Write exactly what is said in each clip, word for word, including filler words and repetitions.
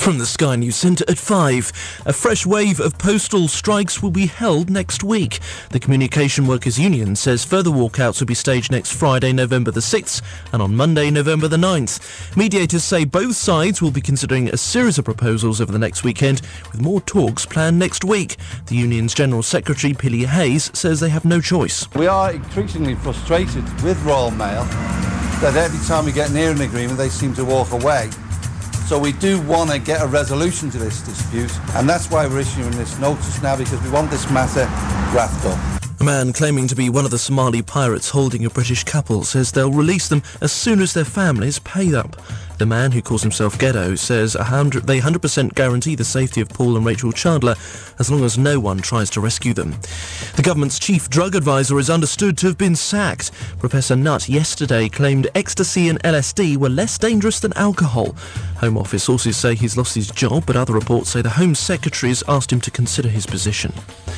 From the Sky News Centre at five, a fresh wave of postal strikes will be held next week. The Communication Workers Union says further walkouts will be staged next Friday, November the sixth, and on Monday, November the ninth. Mediators say both sides will be considering a series of proposals over the next weekend, with more talks planned next week. The union's General Secretary, Pilly Hayes, says they have no choice. We are increasingly frustrated with Royal Mail that every time we get near an agreement, they seem to walk away. So we do want to get a resolution to this dispute, and that's why we're issuing this notice now, because we want this matter wrapped up. A man claiming to be one of the Somali pirates holding a British couple says they'll release them as soon as their families pay up. The man, who calls himself Ghetto, says one hundred, they one hundred percent guarantee the safety of Paul and Rachel Chandler as long as no one tries to rescue them. The government's chief drug advisor is understood to have been sacked. Professor Nutt yesterday claimed ecstasy and L S D were less dangerous than alcohol. Home Office sources say he's lost his job, but other reports say the Home Secretary has asked him to consider his position.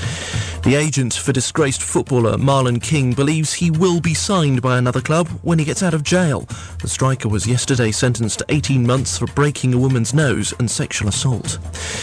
The agent for disgraced footballer Marlon King believes he will be signed by another club when he gets out of jail. The striker was yesterday sentenced to eighteen months for breaking a woman's nose and sexual assault.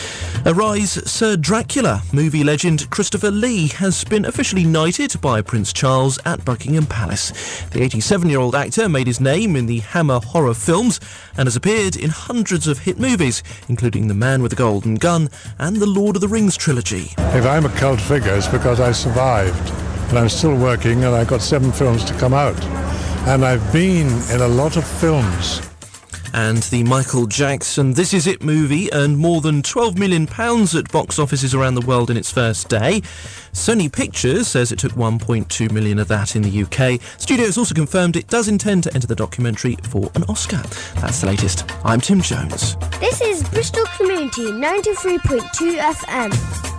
Arise Sir Dracula. Movie legend Christopher Lee has been officially knighted by Prince Charles at Buckingham Palace. The eighty-seven-year-old actor made his name in the Hammer horror films and has appeared in hundreds of hit movies, including The Man with the Golden Gun and the Lord of the Rings trilogy. If I'm a cult figure, it's because I survived. And I'm still working, and I've got seven films to come out. And I've been in a lot of films. And the Michael Jackson This Is It movie earned more than twelve million pounds at box offices around the world in its first day. Sony Pictures says it took one point two million of that in the U K. Studios also confirmed it does intend to enter the documentary for an Oscar. That's the latest. I'm Tim Jones. This is Bristol Community ninety-three point two F M.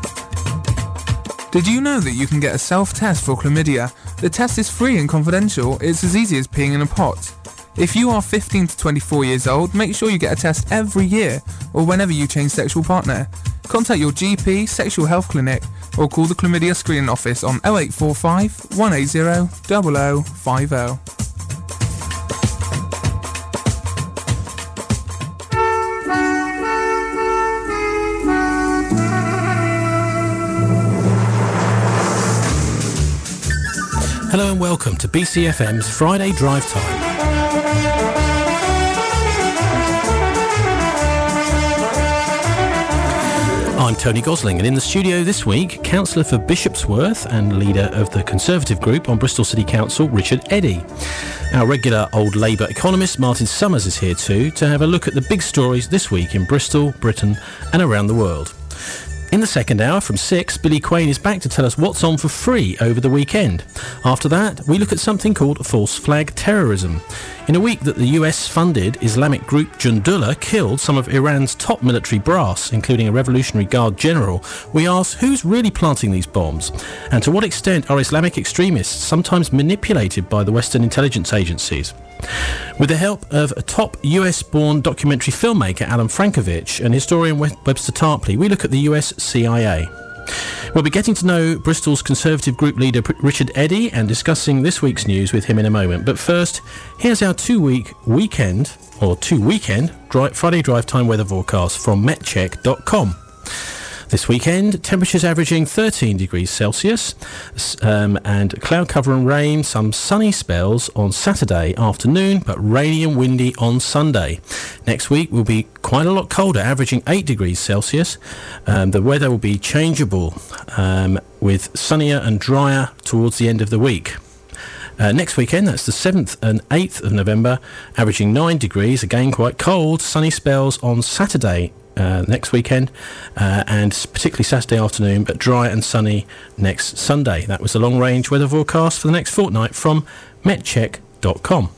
Did you know that you can get a self-test for chlamydia? The test is free and confidential. It's as easy as peeing in a pot. If you are fifteen to twenty-four years old, make sure you get a test every year or whenever you change sexual partner. Contact your G P, sexual health clinic, or call the Chlamydia Screening Office on oh eight four five, one eight zero, zero zero five zero. Hello and welcome to B C F M's Friday Drive Time. I'm Tony Gosling, and in the studio this week, Councillor for Bishopsworth and leader of the Conservative group on Bristol City Council, Richard Eddy. Our regular old Labour economist, Martin Summers, is here too to have a look at the big stories this week in Bristol, Britain and around the world. In the second hour, from six, Billy Quain is back to tell us what's on for free over the weekend. After that, we look at something called false flag terrorism. In a week that the U S-funded Islamic group Jundullah killed some of Iran's top military brass, including a Revolutionary Guard general, we ask who's really planting these bombs, and to what extent are Islamic extremists sometimes manipulated by the Western intelligence agencies. With the help of a top U S-born documentary filmmaker Alan Frankovich and historian Webster Tarpley, we look at the U S C I A. We'll be getting to know Bristol's Conservative group leader Richard Eddy and discussing this week's news with him in a moment. But first, here's our two-week weekend, or two-weekend, dri- Friday Drive Time weather forecast from met check dot com. This weekend, temperatures averaging thirteen degrees Celsius um, and cloud cover and rain, some sunny spells on Saturday afternoon, but rainy and windy on Sunday. Next week will be quite a lot colder, averaging eight degrees Celsius. Um, the weather will be changeable um, with sunnier and drier towards the end of the week. Uh, next weekend, that's the seventh and eighth of November, averaging nine degrees, again quite cold, sunny spells on Saturday Uh, next weekend, uh, and particularly Saturday afternoon, but dry and sunny next Sunday. That was the long-range weather forecast for the next fortnight from met check dot com.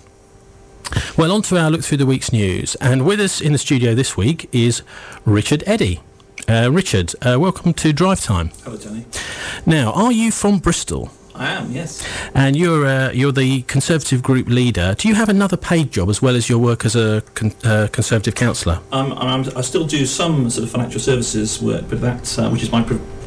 Well, on to our look through the week's news, and with us in the studio this week is Richard Eddy. Uh, Richard, uh, welcome to Drive Time. Hello, Tony. Now, are you from Bristol? I am, yes. And you're uh, you're the Conservative group leader. Do you have another paid job as well as your work as a con- uh, Conservative councillor? Um, I'm, I still do some sort of financial services work, but that, uh, which is my pre-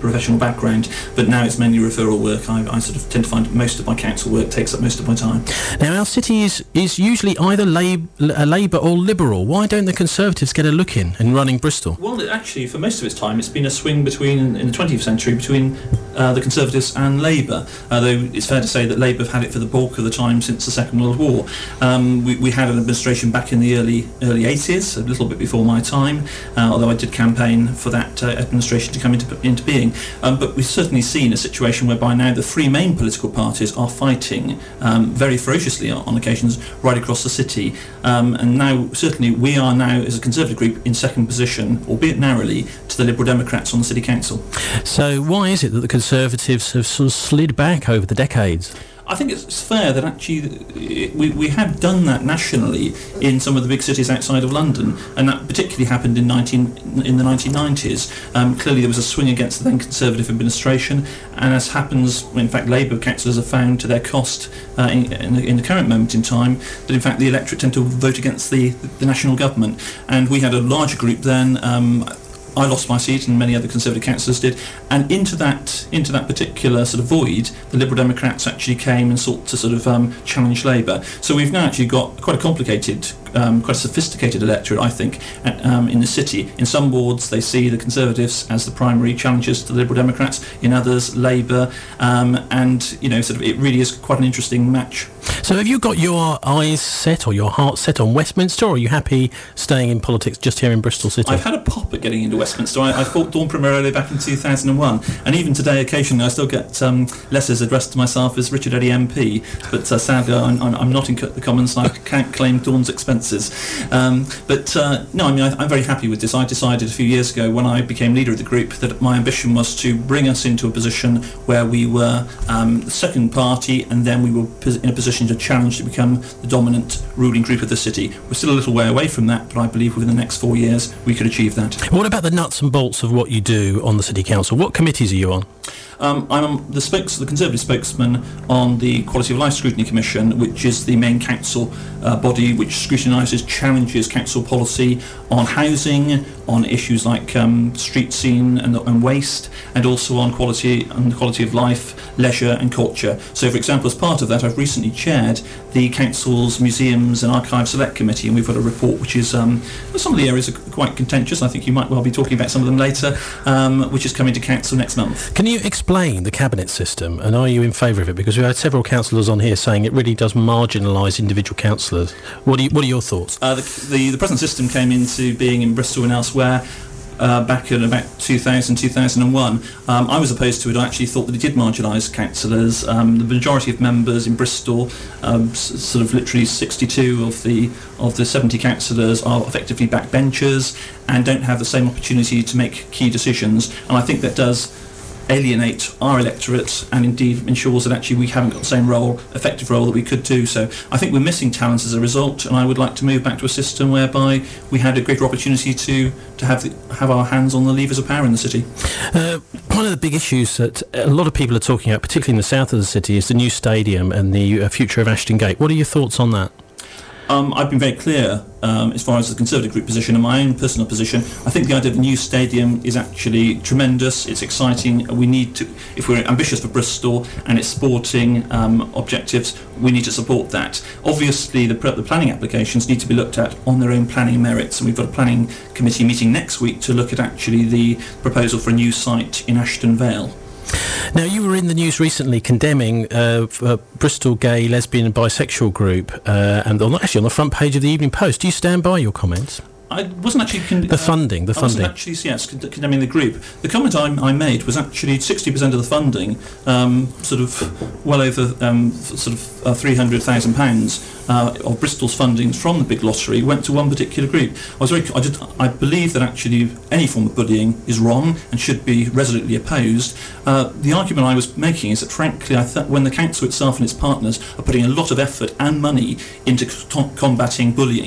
professional background, but now it's mainly referral work. I, I sort of tend to find most of my council work takes up most of my time. Now, our city is, is usually either Lab- uh, Labour or Liberal. Why don't the Conservatives get a look in in running Bristol? Well, it actually, for most of its time, it's been a swing between, in the twentieth century, between uh, the Conservatives and Labour, although it's fair to say that Labour have had it for the bulk of the time since the Second World War. Um, we, we had an administration back in the early early eighties, a little bit before my time, uh, although I did campaign for that uh, administration to come into, into being. Um, but we've certainly seen a situation whereby now the three main political parties are fighting um, very ferociously on, on occasions right across the city. Um, and now, certainly, we are now, as a Conservative group, in second position, albeit narrowly, to the Liberal Democrats on the City Council. So why is it that the Conservatives have sort of slid back over the decades? I think it's fair that actually we, we have done that nationally in some of the big cities outside of London, and that particularly happened in nineteen in the nineteen nineties. Um, clearly there was a swing against the then Conservative administration, and as happens, in fact Labour councillors have found to their cost uh, in, in, the, in the current moment in time that in fact the electorate tend to vote against the, the national government, and we had a larger group then. Um, I lost my seat and many other Conservative councillors did, and into that into that particular sort of void, the Liberal Democrats actually came and sought to sort of um, challenge Labour. So we've now actually got quite a complicated, um, quite a sophisticated electorate, I think, at, um, in the city. In some wards they see the Conservatives as the primary challengers to the Liberal Democrats, in others Labour, um, and you know, sort of it really is quite an interesting match. So have you got your eyes set or your heart set on Westminster, or are you happy staying in politics just here in Bristol City? I've had a pop at getting into Westminster. I, I fought Dawn Primarily back in two thousand one, and even today occasionally I still get um, letters addressed to myself as Richard Eddy M P, but uh, sadly I'm, I'm not in the Commons and I can't claim Dawn's expenses. Um, but uh, no, I mean I, I'm very happy with this. I decided a few years ago when I became leader of the group that my ambition was to bring us into a position where we were um, the second party, and then we were in a position to challenge to become the dominant ruling group of the city. We're still a little way away from that, but I believe within the next four years we could achieve that. What about the nuts and bolts of what you do on the City Council? What committees are you on? Um, I'm the, spokes, the Conservative spokesman on the Quality of Life Scrutiny Commission, which is the main council uh, body which scrutinises, challenges council policy on housing, on issues like um, street scene and, and waste, and also on quality and quality of life, leisure and culture. So, for example, as part of that, I've recently chaired the council's Museums and Archives Select Committee, and we've got a report which is um, some of the areas are quite contentious. I think you might well be talking about some of them later, um, which is coming to council next month. Can you explain the cabinet system, and are you in favour of it? Because we've had several councillors on here saying it really does marginalise individual councillors. What are you, what are your thoughts? Uh, the, the, the present system came into being in Bristol and elsewhere Uh, back in about two thousand, two thousand one. Um, I was opposed to it. I actually thought that it did marginalise councillors. Um, the majority of members in Bristol, um, s- sort of literally sixty-two of the of the seventy councillors are effectively backbenchers and don't have the same opportunity to make key decisions. And I think that does alienate our electorate, and indeed ensures that actually we haven't got the same role, effective role that we could do. So I think we're missing talent as a result, and I would like to move back to a system whereby we had a greater opportunity to to have the, have our hands on the levers of power in the city. Uh, one of the big issues that a lot of people are talking about, particularly in the south of the city, is the new stadium and the uh, future of Ashton Gate. What are your thoughts on that? Um, I've been very clear um, as far as the Conservative group position and my own personal position. I think the idea of a new stadium is actually tremendous. It's exciting. We need to, if we're ambitious for Bristol and its sporting um, objectives, we need to support that. Obviously, the, the planning applications need to be looked at on their own planning merits, and we've got a planning committee meeting next week to look at actually the proposal for a new site in Ashton Vale. Now, you were in the news recently condemning uh, a Bristol gay, lesbian and bisexual group, uh, and on, actually on the front page of the Evening Post. Do you stand by your comments? I wasn't actually... Con- the funding, the I funding. wasn't actually, yes, con- condemning the group. The comment I, I made was actually sixty percent of the funding, um, sort of well over um, sort of uh, three hundred thousand pounds uh, of Bristol's funding from the big lottery went to one particular group. I was very, I, did, I believe that actually any form of bullying is wrong and should be resolutely opposed. Uh, the argument I was making is that, frankly, I thought when the council itself and its partners are putting a lot of effort and money into c- combating bullying,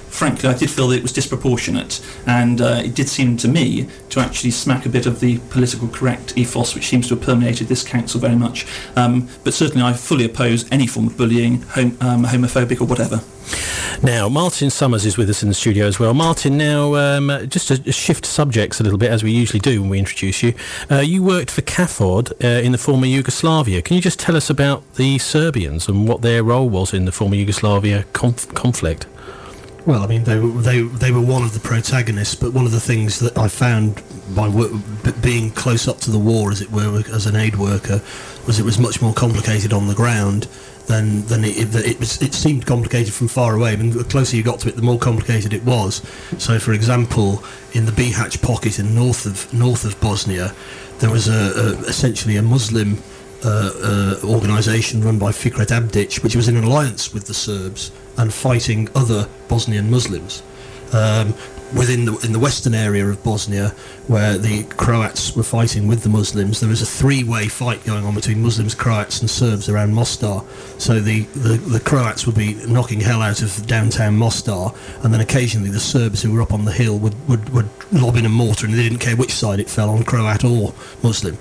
frankly, I did feel that it was disproportionate, and uh, it did seem to me to actually smack a bit of the political correct ethos which seems to have permeated this council very much. Um, but certainly I fully oppose any form of bullying, hom- um, homophobic or whatever. Now, Martin Summers is with us in the studio as well. Martin, now, um, just to shift subjects a little bit, as we usually do when we introduce you, uh, you worked for CAFOD uh, in the former Yugoslavia. Can you just tell us about the Serbians and what their role was in the former Yugoslavia conf- conflict? Well, I mean, they were they they were one of the protagonists, but one of the things that I found by work, being close up to the war, as it were, as an aid worker, was it was much more complicated on the ground than than it it, it, was, it seemed complicated from far away. I mean, the closer you got to it, the more complicated it was. So, for example, in the Bihać pocket in north of north of Bosnia, there was a, a essentially a Muslim uh, uh, organisation run by Fikret Abdic, which was in an alliance with the Serbs and fighting other Bosnian Muslims. Um, within the in the western area of Bosnia, where the Croats were fighting with the Muslims, there was a three-way fight going on between Muslims, Croats and Serbs around Mostar. So the, the, the Croats would be knocking hell out of downtown Mostar, and then occasionally the Serbs who were up on the hill would, would, would lob in a mortar, and they didn't care which side it fell on, Croat or Muslim.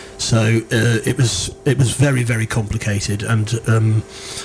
So uh, it was it was very, very complicated, and um,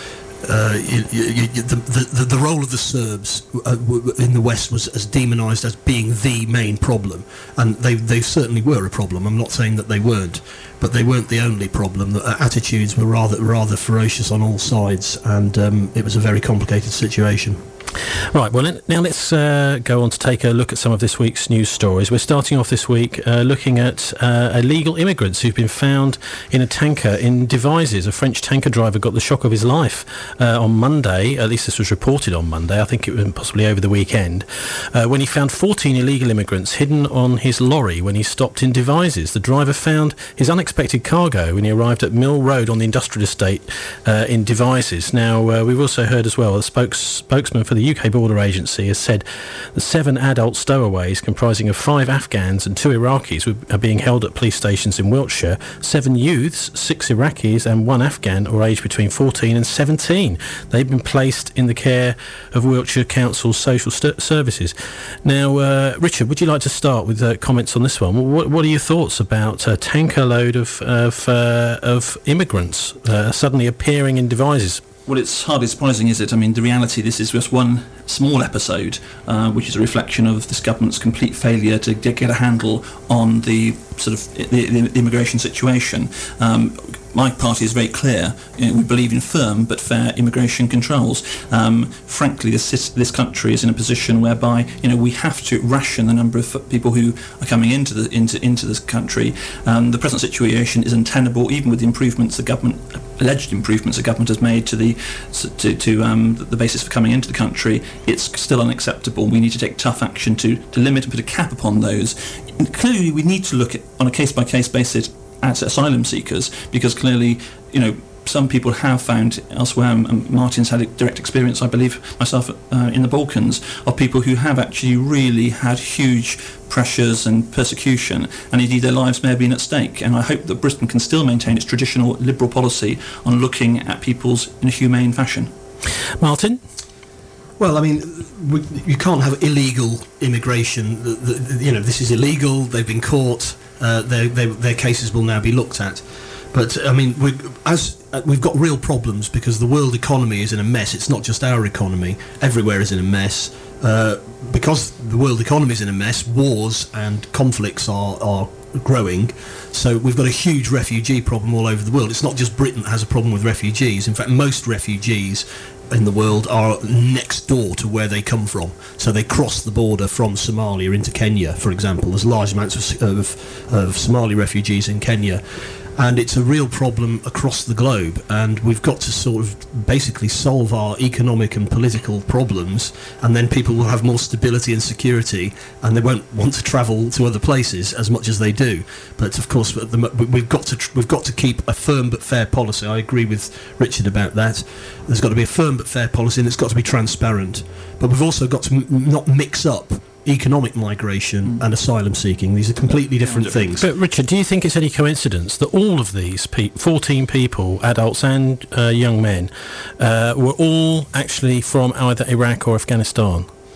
Uh, you, you, you, the, the, the role of the Serbs uh, w- in the West was as demonised as being the main problem, and they they certainly were a problem. I'm not saying that they weren't, but they weren't the only problem. The uh, attitudes were rather rather ferocious on all sides, and um, it was a very complicated situation. Right, well, now let's uh, go on to take a look at some of this week's news stories. We're starting off this week uh, looking at uh, illegal immigrants who've been found in a tanker in Devizes. A French tanker driver got the shock of his life uh, on Monday, at least this was reported on Monday, I think it was possibly over the weekend, uh, when he found fourteen illegal immigrants hidden on his lorry when he stopped in Devizes. The driver found his unexpected cargo when he arrived at Mill Road on the industrial estate uh, in Devizes. Now, uh, we've also heard as well, a spokes- spokesman for the U K Border Agency has said that seven adult stowaways comprising of five Afghans and two Iraqis are being held at police stations in Wiltshire. Seven youths, six Iraqis and one Afghan are aged between fourteen and seventeen. They've been placed in the care of Wiltshire Council's social st- services. Now, uh, Richard, would you like to start with uh, comments on this one? What, what are your thoughts about a tanker load of, of, uh, of immigrants uh, suddenly appearing in Devizes? Well, it's hardly surprising, is it? I mean, the reality, this is just one small episode, uh, which is a reflection of this government's complete failure to get a handle on the sort of the, the immigration situation. Um, my party is very clear. You know, we believe in firm but fair immigration controls. Um, frankly, this this country is in a position whereby you know we have to ration the number of people who are coming into the into into this country. Um, the present situation is untenable, even with the improvements the government alleged improvements the government has made to the to, to um, the basis for coming into the country. It's still unacceptable. We need to take tough action to, to limit and put a cap upon those. And clearly, we need to look at, on a case-by-case basis at asylum seekers, because clearly, you know, some people have found elsewhere, and Martin's had a direct experience, I believe, myself, uh, in the Balkans, of people who have actually really had huge pressures and persecution, and indeed their lives may have been at stake. And I hope that Britain can still maintain its traditional liberal policy on looking at peoples in a humane fashion. Martin? Well, I mean, we, you can't have illegal immigration. The, the, you know, this is illegal. They've been caught. Uh, their, their, their cases will now be looked at. But I mean, we, as uh, we've got real problems because the world economy is in a mess. It's not just our economy. Everywhere is in a mess. Uh, because the world economy is in a mess, wars and conflicts are, are growing. So we've got a huge refugee problem all over the world. It's not just Britain that has a problem with refugees. In fact, most refugees in the world are next door to where they come from. So they cross the border from Somalia into Kenya, for example. There's large amounts of, of, of Somali refugees in Kenya. And it's a real problem across the globe, and we've got to sort of basically solve our economic and political problems, and then people will have more stability and security, and they won't want to travel to other places as much as they do. But of course, the, we've got to tr- we've got to keep a firm but fair policy. I agree with Richard about that. There's got to be a firm but fair policy, and it's got to be transparent. But we've also got to m- not mix up economic migration and asylum seeking. These are completely different things. But Richard, do you think it's any coincidence that all of these pe- fourteen people, adults and uh, young men, uh, were all actually from either Iraq or Afghanistan?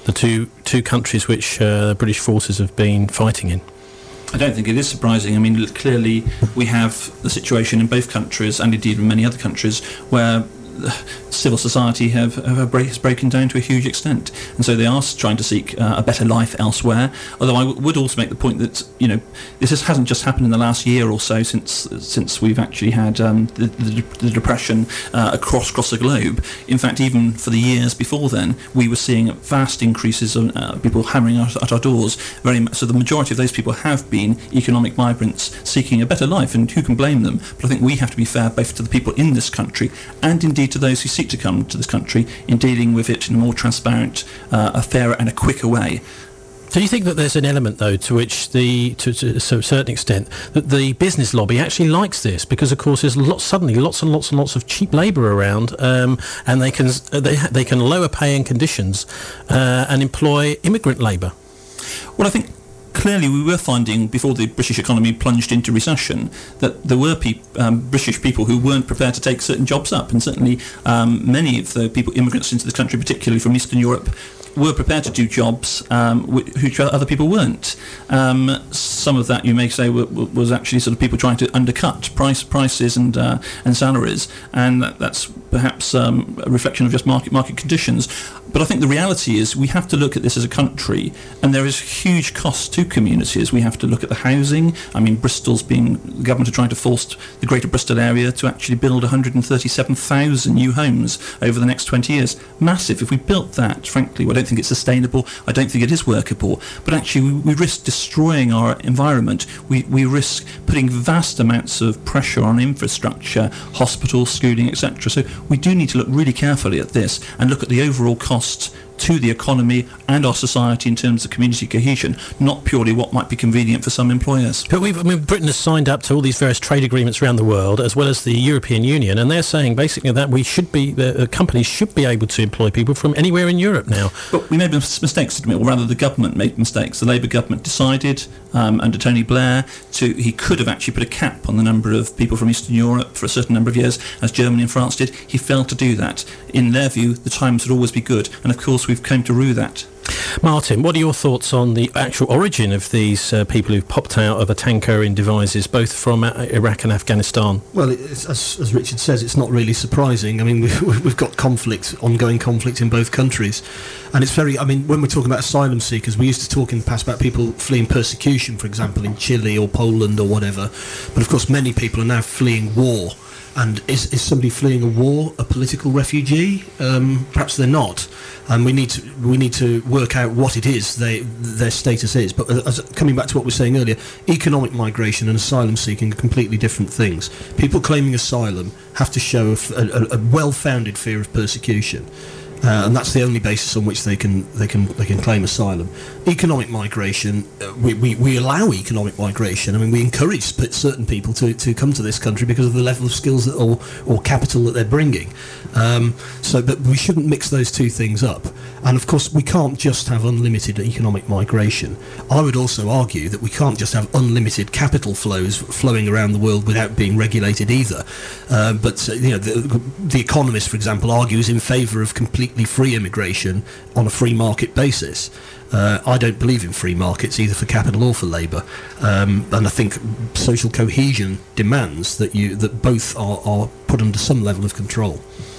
the two two countries which uh, the British forces have been fighting in? I don't think it is surprising. I mean, l- clearly we have the situation in both countries, and indeed in many other countries, where civil society have, have break, has broken down to a huge extent, and so they are trying to seek uh, a better life elsewhere. Although I w- would also make the point that, you know, this is, hasn't just happened in the last year or so since since we've actually had um, the, the, the depression uh, across across the globe. In fact, even for the years before then, we were seeing vast increases of uh, people hammering at, at our doors. Very much, so the majority of those people have been economic migrants seeking a better life, and who can blame them? But I think we have to be fair both to the people in this country and indeed to those who seek to come to this country in dealing with it in a more transparent, uh, a fairer and a quicker way. Do you think that there's an element, though, to which the, to, to, to a certain extent, that the business lobby actually likes this? Because, of course, there's lots, suddenly lots and lots and lots of cheap labour around, um, and they can they they can lower pay and conditions uh, and employ immigrant labour. Well, I think clearly we were finding, before the British economy plunged into recession, that there were pe- um, British people who weren't prepared to take certain jobs up, and certainly um, many of the people, immigrants into the country, particularly from Eastern Europe, were prepared to do jobs um, which other people weren't. Um, some of that, you may say, w- w- was actually sort of people trying to undercut price prices and uh, and salaries, and that, that's perhaps um, a reflection of just market market conditions. But I think the reality is we have to look at this as a country, and there is huge costs to communities. We have to look at the housing. I mean, Bristol's being, the government are trying to force the Greater Bristol area to actually build one hundred thirty-seven thousand new homes over the next twenty years. Massive. If we built that, frankly, I don't think it's sustainable. I don't think it is workable. But actually, we, we risk destroying our environment. We, we risk putting vast amounts of pressure on infrastructure, hospitals, schooling, et cetera. So we do need to look really carefully at this and look at the overall costs to the economy and our society in terms of community cohesion, not purely what might be convenient for some employers. But we've, I mean, Britain has signed up to all these various trade agreements around the world, as well as the European Union, and they're saying basically that we should be, the uh, companies should be able to employ people from anywhere in Europe now. But we made mistakes, didn't we? Or rather, the government made mistakes. The Labour government decided um, under Tony Blair to he could have actually put a cap on the number of people from Eastern Europe for a certain number of years, as Germany and France did. He failed to do that. In their view, the times would always be good, and of course we've come to rue that. Martin, what are your thoughts on the actual origin of these uh, people who've popped out of a tanker in devices, both from uh, Iraq and Afghanistan? Well, it's, as, as Richard says, it's not really surprising. I mean, we've, we've got conflict, ongoing conflict in both countries. And it's very, I mean, when we're talking about asylum seekers, we used to talk in the past about people fleeing persecution, for example, in Chile or Poland or whatever. But of course, many people are now fleeing war. And is, is somebody fleeing a war a political refugee? Um, perhaps they're not. And we need to we need to work out what it is they their status is. But as, coming back to what we were saying earlier, economic migration and asylum seeking are completely different things. People claiming asylum have to show a, a, a well-founded fear of persecution. Uh, and that's the only basis on which they can they can they can claim asylum. Economic migration, uh, we, we, we allow economic migration. I mean, we encourage sp- certain people to, to come to this country because of the level of skills that, or or capital that they're bringing. Um, so, but we shouldn't mix those two things up. And of course, we can't just have unlimited economic migration. I would also argue that we can't just have unlimited capital flows flowing around the world without being regulated either. Uh, but uh, you know, the, the Economist, for example, argues in favour of completely free immigration on a free market basis. Uh, I don't believe in free markets either for capital or for labour, um, and I think social cohesion demands that you that both are, are put under some level of control.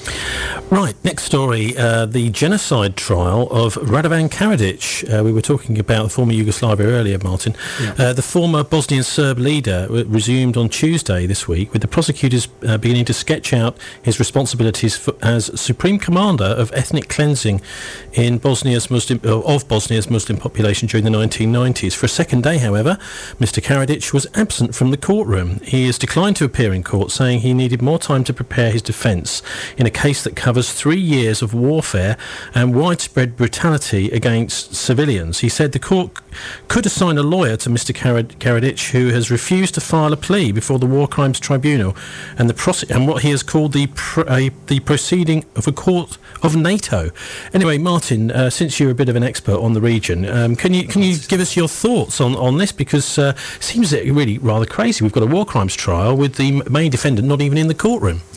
Right, next story, uh, the genocide trial of Radovan Karadzic. Uh, we were talking about the former Yugoslavia earlier, Martin. Yeah. Uh, the former Bosnian Serb leader w- resumed on Tuesday this week, with the prosecutors uh, beginning to sketch out his responsibilities for, as Supreme Commander of ethnic cleansing in Bosnia's Muslim, uh, of Bosnia's Muslim population during the nineteen nineties. For a second day, however, Mister Karadzic was absent from the courtroom. He has declined to appear in court, saying he needed more time to prepare his defence in a case that covers three years of warfare and widespread brutality against civilians. He said the court could assign a lawyer to Mister Karadzic, who has refused to file a plea before the War Crimes Tribunal and the prose- and what he has called the pr- uh, the proceeding of a court of NATO. Anyway, Martin, uh, since you're a bit of an expert on the region, um, can you can you give us your thoughts on, on this? Because uh, it seems really rather crazy. We've got a war crimes trial with the main defendant not even in the courtroom.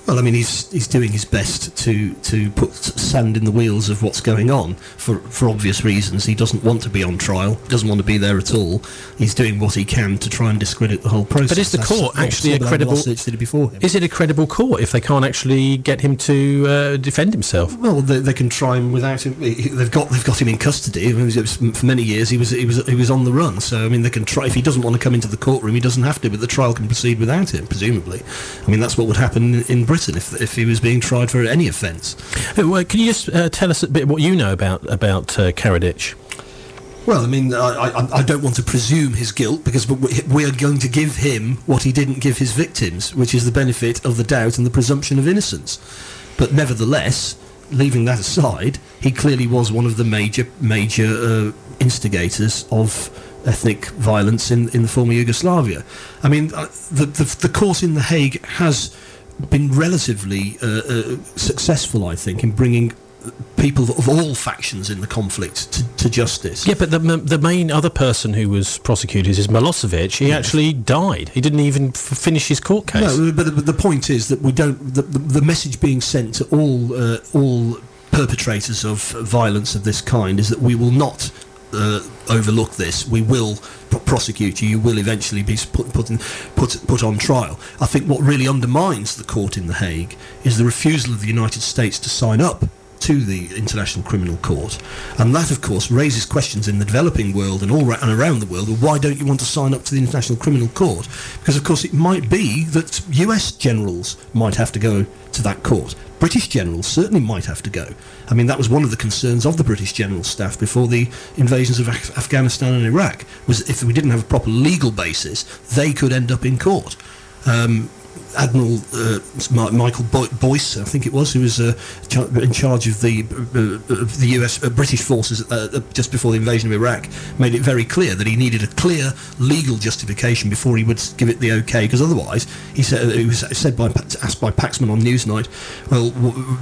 Well, I mean, he's he's doing his best to, to put sand in the wheels of what's going on for, for obvious reasons. He doesn't want to be on trial, doesn't want to be there at all. He's doing what he can to try and discredit the whole process. But is the That's court actually a credible... Did it before him. Is it a credible court if they can't actually get him to uh, defend himself? Well, they, they can try him without him. They've got they've got him in custody. I mean, it was, for many years he was he was he was on the run. So I mean, they can try. If he doesn't want to come into the courtroom, he doesn't have to. But the trial can proceed without him, presumably. I mean, that's what would happen in, in Britain if if he was being tried for any offence. Uh, well, can you just uh, tell us a bit what you know about about uh, Karadzic? Well, I mean, I, I, I don't want to presume his guilt, because we are going to give him what he didn't give his victims, which is the benefit of the doubt and the presumption of innocence. But nevertheless, leaving that aside, he clearly was one of the major major uh, instigators of ethnic violence in, in the former Yugoslavia. I mean, uh, the, the the court in The Hague has been relatively uh, uh, successful, I think, in bringing people of all factions in the conflict to, to justice. Yeah, but the the main other person who was prosecuted is Milosevic. He yes. actually died. He didn't even f- finish his court case. No, but the, but the point is that we don't. The, the, the message being sent to all uh, all perpetrators of violence of this kind is that we will not uh, overlook this. We will pr- prosecute you. You will eventually be put put, in, put put on trial. I think what really undermines the court in The Hague is the refusal of the United States to sign up to the International Criminal Court, and that of course raises questions in the developing world and all ra- and around the world. Why don't you want to sign up to the International Criminal Court? Because of course it might be that U S generals might have to go to that court. British generals certainly might have to go. I mean, that was one of the concerns of the British general staff before the invasions of Af- Afghanistan and Iraq, was if we didn't have a proper legal basis, they could end up in court. Um, Admiral uh, Michael Boy- Boyce, I think it was, who was uh, char- in charge of the uh, of the U S uh, British forces uh, just before the invasion of Iraq, made it very clear that he needed a clear legal justification before he would give it the okay. Because otherwise, he said, it was said by asked by Paxman on Newsnight, well,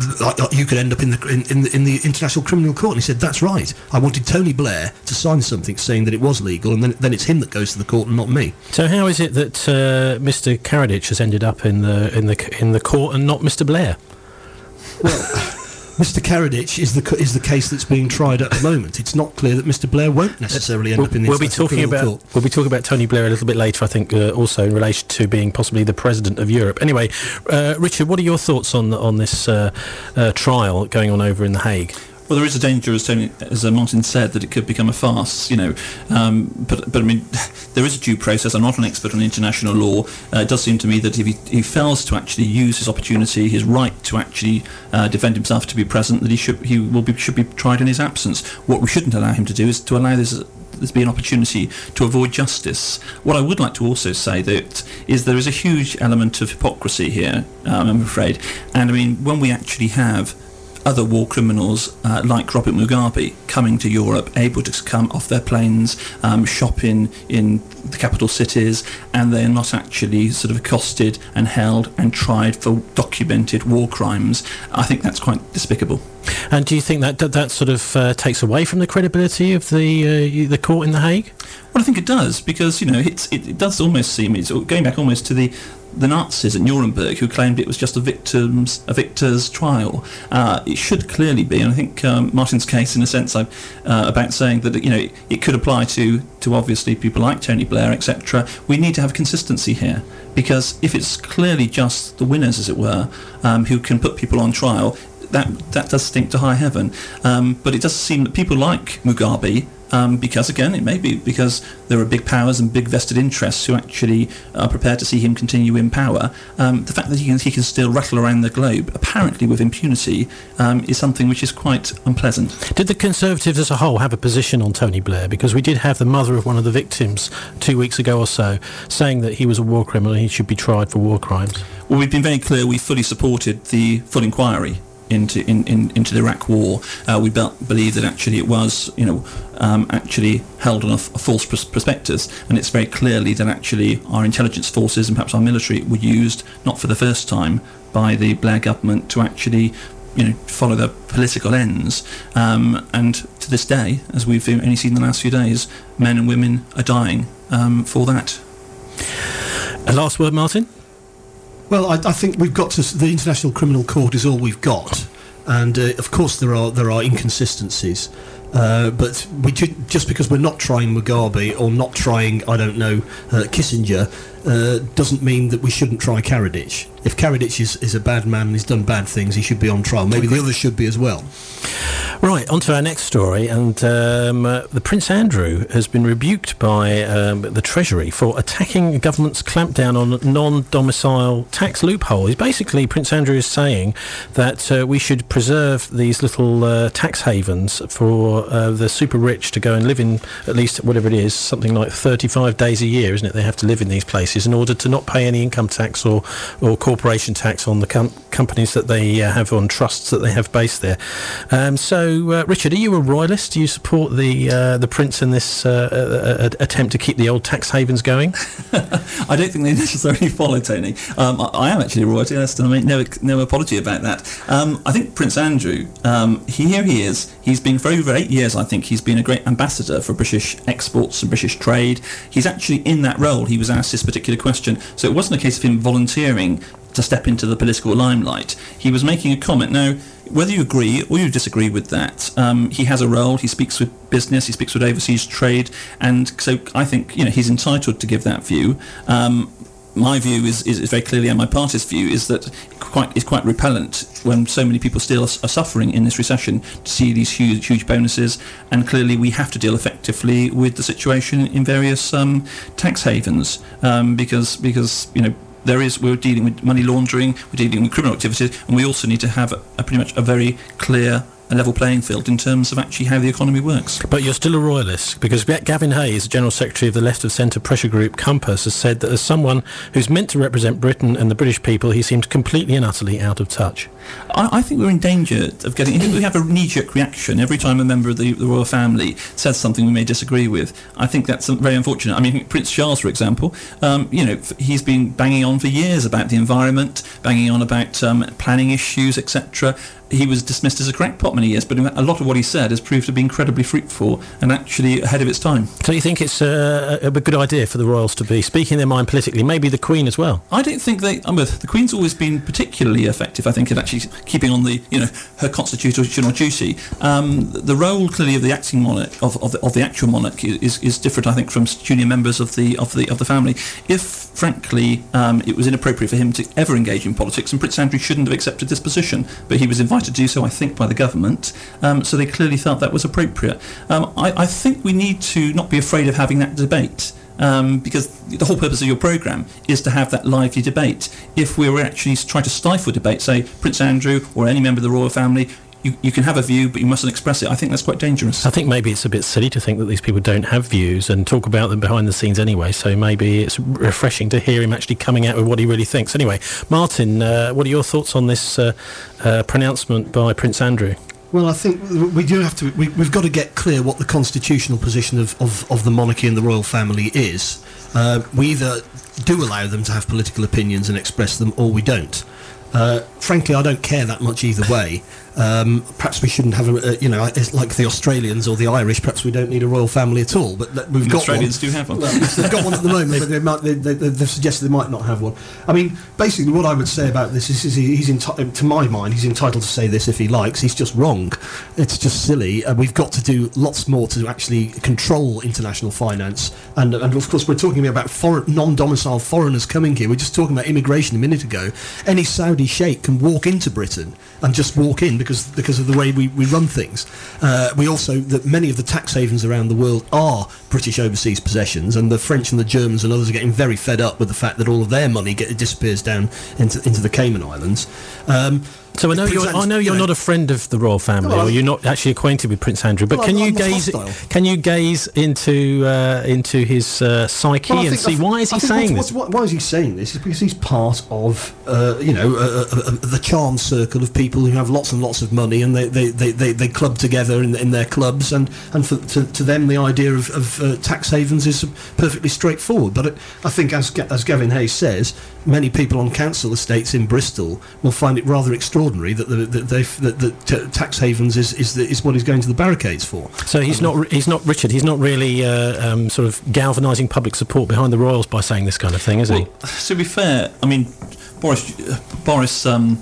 w- you could end up in the in, in the in the International Criminal Court. And he said, that's right. I wanted Tony Blair to sign something saying that it was legal, and then then it's him that goes to the court and not me. So how is it that uh, Mister Karadzic has ended up in the in the in the court and not Mister Blair? Well, Mister Karadzic is the is the case that's being tried at the moment. It's not clear that Mister Blair won't necessarily end we'll, up in the we'll be talking about court. We'll be talking about Tony Blair a little bit later, I think, uh, also in relation to being possibly the president of Europe. Anyway, uh, Richard, what are your thoughts on on this uh, uh, trial going on over in The Hague? Well, there is a danger, as Tony, as uh, Martin said, that it could become a farce, you know. Um, but, but I mean, there is a due process. I'm not an expert on international law. Uh, it does seem to me that if he, he fails to actually use his opportunity, his right to actually uh, defend himself, to be present, that he should he will be should be tried in his absence. What we shouldn't allow him to do is to allow this. There's be an opportunity to avoid justice. What I would like to also say that is there is a huge element of hypocrisy here, um, I'm afraid. And I mean, when we actually have other war criminals uh, like Robert Mugabe coming to Europe, able to come off their planes, um, shop in, in the capital cities, and they're not actually sort of accosted and held and tried for documented war crimes, I think that's quite despicable. And do you think that that, that sort of uh, takes away from the credibility of the uh, the court in The Hague? Well, I think it does, because, you know, it's, it, it does almost seem, it's going back almost to the the Nazis at Nuremberg, who claimed it was just a victim's a victor's trial. Uh, it should clearly be, and I think um, Martin's case, in a sense, uh, about saying that, you know, it, it could apply to to obviously people like Tony Blair, et cetera. We need to have consistency here, because if it's clearly just the winners, as it were, um, who can put people on trial, that that does stink to high heaven. Um, but it does seem that people like Mugabe, Um, because again, it may be because there are big powers and big vested interests who actually are prepared to see him continue in power. Um, the fact that he can, he can still rattle around the globe, apparently with impunity, um, is something which is quite unpleasant. Did the Conservatives as a whole have a position on Tony Blair? Because we did have the mother of one of the victims two weeks ago or so saying that he was a war criminal and he should be tried for war crimes. Well, we've been very clear. We fully supported the full inquiry into in, in, into the Iraq War. Uh, we be- believe that actually it was, you know, um, actually held on a, f- a false pros- prospectus, and it's very clearly that actually our intelligence forces and perhaps our military were used, not for the first time, by the Blair government to actually, you know, follow their political ends. Um, and to this day, as we've only seen in the last few days, men and women are dying um, for that. A last word, Martin? Well, I, I think we've got to... The International Criminal Court is all we've got. And, uh, of course, there are there are inconsistencies. Uh, but we ju- just because we're not trying Mugabe or not trying, I don't know, uh, Kissinger, uh, doesn't mean that we shouldn't try Karadzic. If Karadzic is, is a bad man and he's done bad things, he should be on trial. Maybe the others should be as well. Right, on to our next story, and um, uh, the Prince Andrew has been rebuked by um, the Treasury for attacking the government's clampdown on non-domicile tax loopholes. Basically, Prince Andrew is saying that uh, we should preserve these little uh, tax havens for uh, the super rich to go and live in, at least whatever it is, something like thirty-five days a year, isn't it? They have to live in these places in order to not pay any income tax or, or corporation tax on the com- companies that they uh, have, on trusts that they have based there. Um, so, uh, Richard, are you a royalist? Do you support the uh, the Prince in this uh, uh, attempt to keep the old tax havens going? I don't think they necessarily follow, Tony. Um, I, I am actually a royalist, and I make no, no apology about that. Um, I think Prince Andrew, um, he, here he is. He's been, for over eight years, I think, he's been a great ambassador for British exports and British trade. He's actually in that role. He was asked this particular question. So it wasn't a case of him volunteering to step into the political limelight. He was making a comment. Now, whether you agree or you disagree with that, um, he has a role. He speaks with business. He speaks with overseas trade, and so I think, you know, he's entitled to give that view. Um, my view is, is, is very clearly, and my party's view is that quite is quite repellent when so many people still are, are suffering in this recession to see these huge huge bonuses, and clearly we have to deal effectively with the situation in various um, tax havens, um, because because you know. There is, we're dealing with money laundering, we're dealing with criminal activities, and we also need to have a, a pretty much a very clear a level playing field in terms of actually how the economy works. But you're still a royalist, because Gavin Hayes, General Secretary of the left of centre pressure group Compass, has said that as someone who's meant to represent Britain and the British people, he seems completely and utterly out of touch. I, I think we're in danger of getting... We have a knee-jerk reaction every time a member of the, the royal family says something we may disagree with. I think that's very unfortunate. I mean, Prince Charles, for example, um, you know, he's been banging on for years about the environment, banging on about um, planning issues, et cetera. He was dismissed as a crackpot many years, but a lot of what he said has proved to be incredibly fruitful and actually ahead of its time. So you think it's uh, a good idea for the royals to be speaking their mind politically, maybe the Queen as well? I don't think they... I mean, the Queen's always been particularly effective, I think, at actually keeping on the, you know, her constitutional duty. Um, the role, clearly, of the acting monarch, of, of, the, of the actual monarch, is, is different, I think, from junior members of the of the of the family. If, frankly, um, it was inappropriate for him to ever engage in politics, and Prince Andrew shouldn't have accepted this position, but he was invited to do so, I think, by the government, um, so they clearly felt that was appropriate. Um, I, I think we need to not be afraid of having that debate, um, because the whole purpose of your programme is to have that lively debate. If we were actually trying to stifle debate, say Prince Andrew or any member of the royal family, You, you can have a view, but you mustn't express it. I think that's quite dangerous. I think maybe it's a bit silly to think that these people don't have views and talk about them behind the scenes anyway, so maybe it's refreshing to hear him actually coming out with what he really thinks. Anyway, Martin, uh, what are your thoughts on this uh, uh, pronouncement by Prince Andrew? Well, I think we do have to... We, we've got to get clear what the constitutional position of, of, of the monarchy and the royal family is. Uh, we either do allow them to have political opinions and express them, or we don't. Uh, frankly, I don't care that much either way. Um, perhaps we shouldn't have a, a, you know, it's like the Australians or the Irish, perhaps we don't need a royal family at all, but we've the got Australians one. do have one. Well, they've got one at the moment, but they might, they, they, they've suggested they might not have one. I mean, basically what I would say about this is, is he's enti- to my mind, he's entitled to say this if he likes. He's just wrong. It's just silly. Uh, we've got to do lots more to actually control international finance, and, and of course we're talking about foreign, non-domicile foreigners coming here. We're just talking about immigration a minute ago. Any Saudi sheikh can walk into Britain and just walk in because because of the way we, we run things. Uh, we also, that many of the tax havens around the world are British overseas possessions, and the French and the Germans and others are getting very fed up with the fact that all of their money get, disappears down into, into the Cayman Islands. Um, So I know you're, I know you're not a friend of the royal family, well, or you're not actually acquainted with Prince Andrew. But well, can I'm, you I'm gaze can you gaze into uh, into his uh, psyche well, and see I why is he saying what's, this? What's, why is he saying this? It's because he's part of uh, you know uh, uh, uh, the charm circle of people who have lots and lots of money, and they they, they, they, they club together in, in their clubs, and and for, to, to them the idea of, of uh, tax havens is perfectly straightforward. But it, I think, as as Gavin Hayes says, many people on council estates in Bristol will find it rather extraordinary that the, that, they, that, that t- tax havens is is, the, is what he's going to the barricades for. So he's um, not he's not Richard. He's not really uh, um, sort of galvanising public support behind the royals by saying this kind of thing, is well, he? To be fair, I mean, Boris uh, Boris. Um,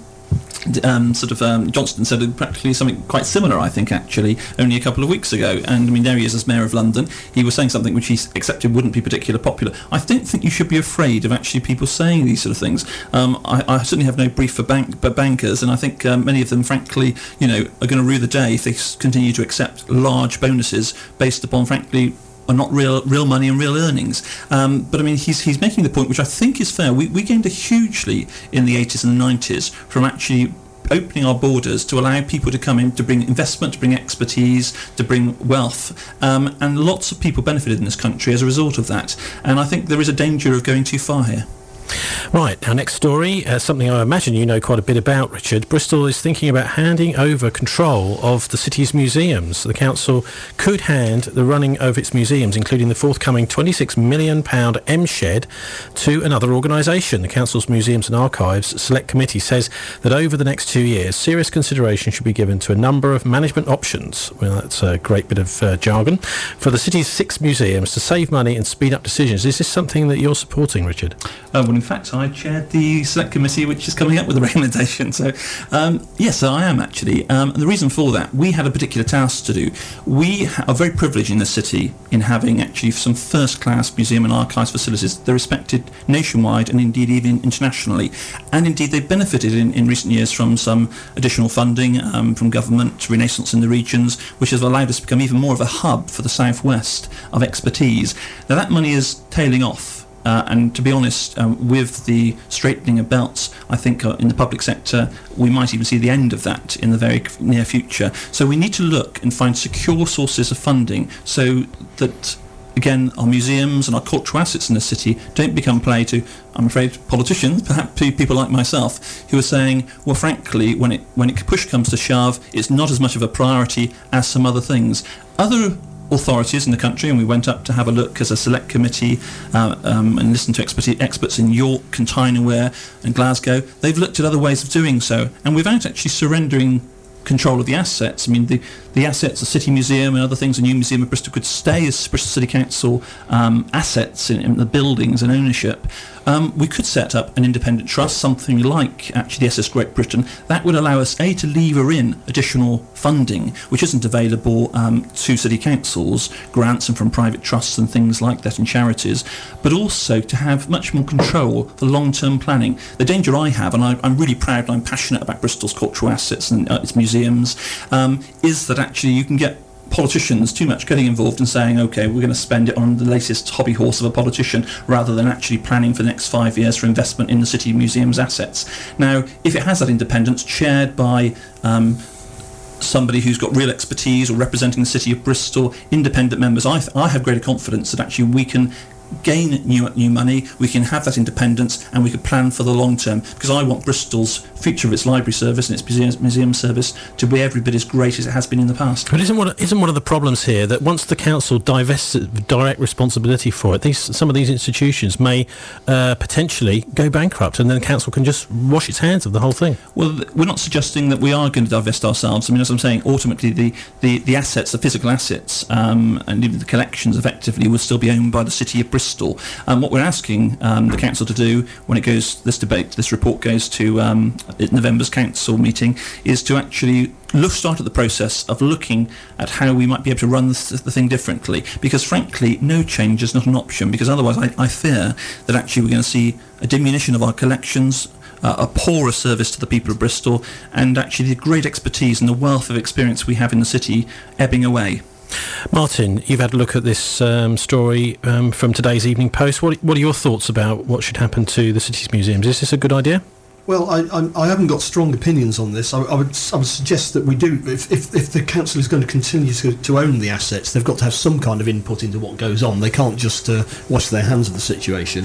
Um, sort of um, Johnston said practically something quite similar, I think, actually, only a couple of weeks ago. And I mean, there he is as Mayor of London. He was saying something which he accepted wouldn't be particularly popular. I don't think you should be afraid of actually people saying these sort of things. Um, I, I certainly have no brief for bank, but bankers, and I think um, many of them, frankly, you know, are going to rue the day if they s- continue to accept large bonuses based upon, frankly, are not real real money and real earnings. Um, but I mean, he's he's making the point, which I think is fair. We, we gained a hugely in the eighties and the nineties from actually opening our borders to allow people to come in, to bring investment, to bring expertise, to bring wealth. Um, and lots of people benefited in this country as a result of that. And I think there is a danger of going too far here. Right, our next story, uh, something I imagine you know quite a bit about, Richard. Bristol is thinking about handing over control of the city's museums. The council could hand the running of its museums, including the forthcoming twenty-six million pounds M Shed, to another organisation. The council's Museums and Archives Select Committee says that over the next two years, serious consideration should be given to a number of management options. Well, that's a great bit of uh, jargon. For the city's six museums to save money and speed up decisions. Is this something that you're supporting, Richard? Uh, well, in fact, I chaired the select committee which is coming up with the recommendation. So, um, yes, I am actually. Um, and the reason for that, we had a particular task to do. We ha- are very privileged in the city in having actually some first-class museum and archives facilities. They're respected nationwide and indeed even internationally. And indeed, they've benefited in, in recent years from some additional funding um, from government, Renaissance in the regions, which has allowed us to become even more of a hub for the southwest of expertise. Now, that money is tailing off. Uh, and to be honest, um, with the straightening of belts, I think uh, in the public sector, we might even see the end of that in the very near future. So we need to look and find secure sources of funding so that, again, our museums and our cultural assets in the city don't become play to, I'm afraid, politicians, perhaps people like myself, who are saying, well, frankly, when it when it push comes to shove, it's not as much of a priority as some other things. Other authorities in the country, and we went up to have a look as a select committee uh, um, and listen to expert- experts in York and Tyne-and-Wear and Glasgow. They've looked at other ways of doing so, and without actually surrendering control of the assets. I mean, the, the assets, the City Museum and other things, the New Museum of Bristol could stay as Bristol City Council um, assets in, in the buildings and ownership. Um, we could set up an independent trust, something like actually the S S Great Britain. That would allow us, A, to lever in additional funding, which isn't available um, to city councils, grants and from private trusts and things like that and charities, but also to have much more control for long-term planning. The danger I have, and I, I'm really proud and I'm passionate about Bristol's cultural assets and uh, its museums, um, is that actually you can get politicians too much getting involved and saying, okay, we're going to spend it on the latest hobby horse of a politician rather than actually planning for the next five years for investment in the City Museum's assets. Now, if it has that independence chaired by um, somebody who's got real expertise or representing the City of Bristol, independent members, I, th- I have greater confidence that actually we can gain new new money, we can have that independence, and we can plan for the long term, because I want Bristol's future of its library service and its museum, museum service to be every bit as great as it has been in the past. But isn't one isn't one of the problems here that once the council divests direct responsibility for it, these some of these institutions may uh, potentially go bankrupt, and then the council can just wash its hands of the whole thing? Well, we're not suggesting that we are going to divest ourselves. I mean, as I'm saying, ultimately the, the, the assets, the physical assets, um, and even the collections effectively will still be owned by the City of Bristol. And um, what we're asking um, the council to do when it goes, this debate, this report goes to um, November's council meeting, is to actually look, start at the process of looking at how we might be able to run this, the thing differently. Because frankly, no change is not an option. Because otherwise, I, I fear that actually we're going to see a diminution of our collections, uh, a poorer service to the people of Bristol, and actually the great expertise and the wealth of experience we have in the city ebbing away. Martin, you've had a look at this um, story um, from today's Evening Post. What, what are your thoughts about what should happen to the city's museums? Is this a good idea? Well, I, I, I haven't got strong opinions on this. I, I would I would suggest that we do. If if, if the council is going to continue to, to own the assets, they've got to have some kind of input into what goes on. They can't just uh, wash their hands of the situation.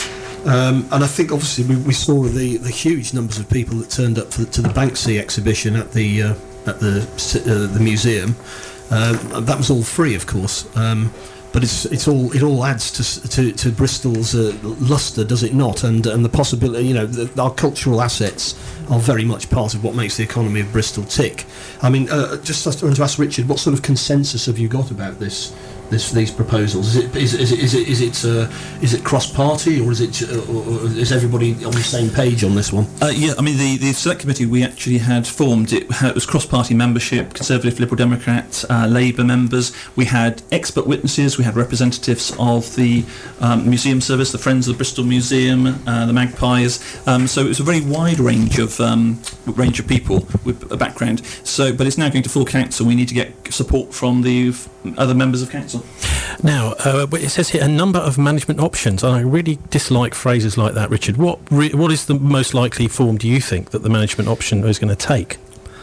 Um, and I think obviously we, we saw the, the huge numbers of people that turned up for, to the Banksy exhibition at the uh, at the uh, the museum. Uh, that was all free, of course, um, but it's it's all it all adds to to, to Bristol's uh, lustre, does it not? And and the possibility, you know, the, our cultural assets are very much part of what makes the economy of Bristol tick. I mean, uh, just I want to ask Richard, what sort of consensus have you got about this This, these proposals? Is it is, is it is it is it, uh, is it cross-party, or is it uh, or, or is everybody on the same page on this one? Uh, yeah, I mean the, the select committee we actually had formed. It, it was cross-party membership: Conservative, Liberal, Democrat, uh, Labour members. We had expert witnesses. We had representatives of the um, museum service, the Friends of the Bristol Museum, uh, the Magpies. Um, so it was a very wide range of um, range of people with a background. So, but it's now going to full council. We need to get support from the f- other members of council. Now, uh, it says here a number of management options, and I really dislike phrases like that, Richard. What re- what is the most likely form, do you think, that the management option is going to take?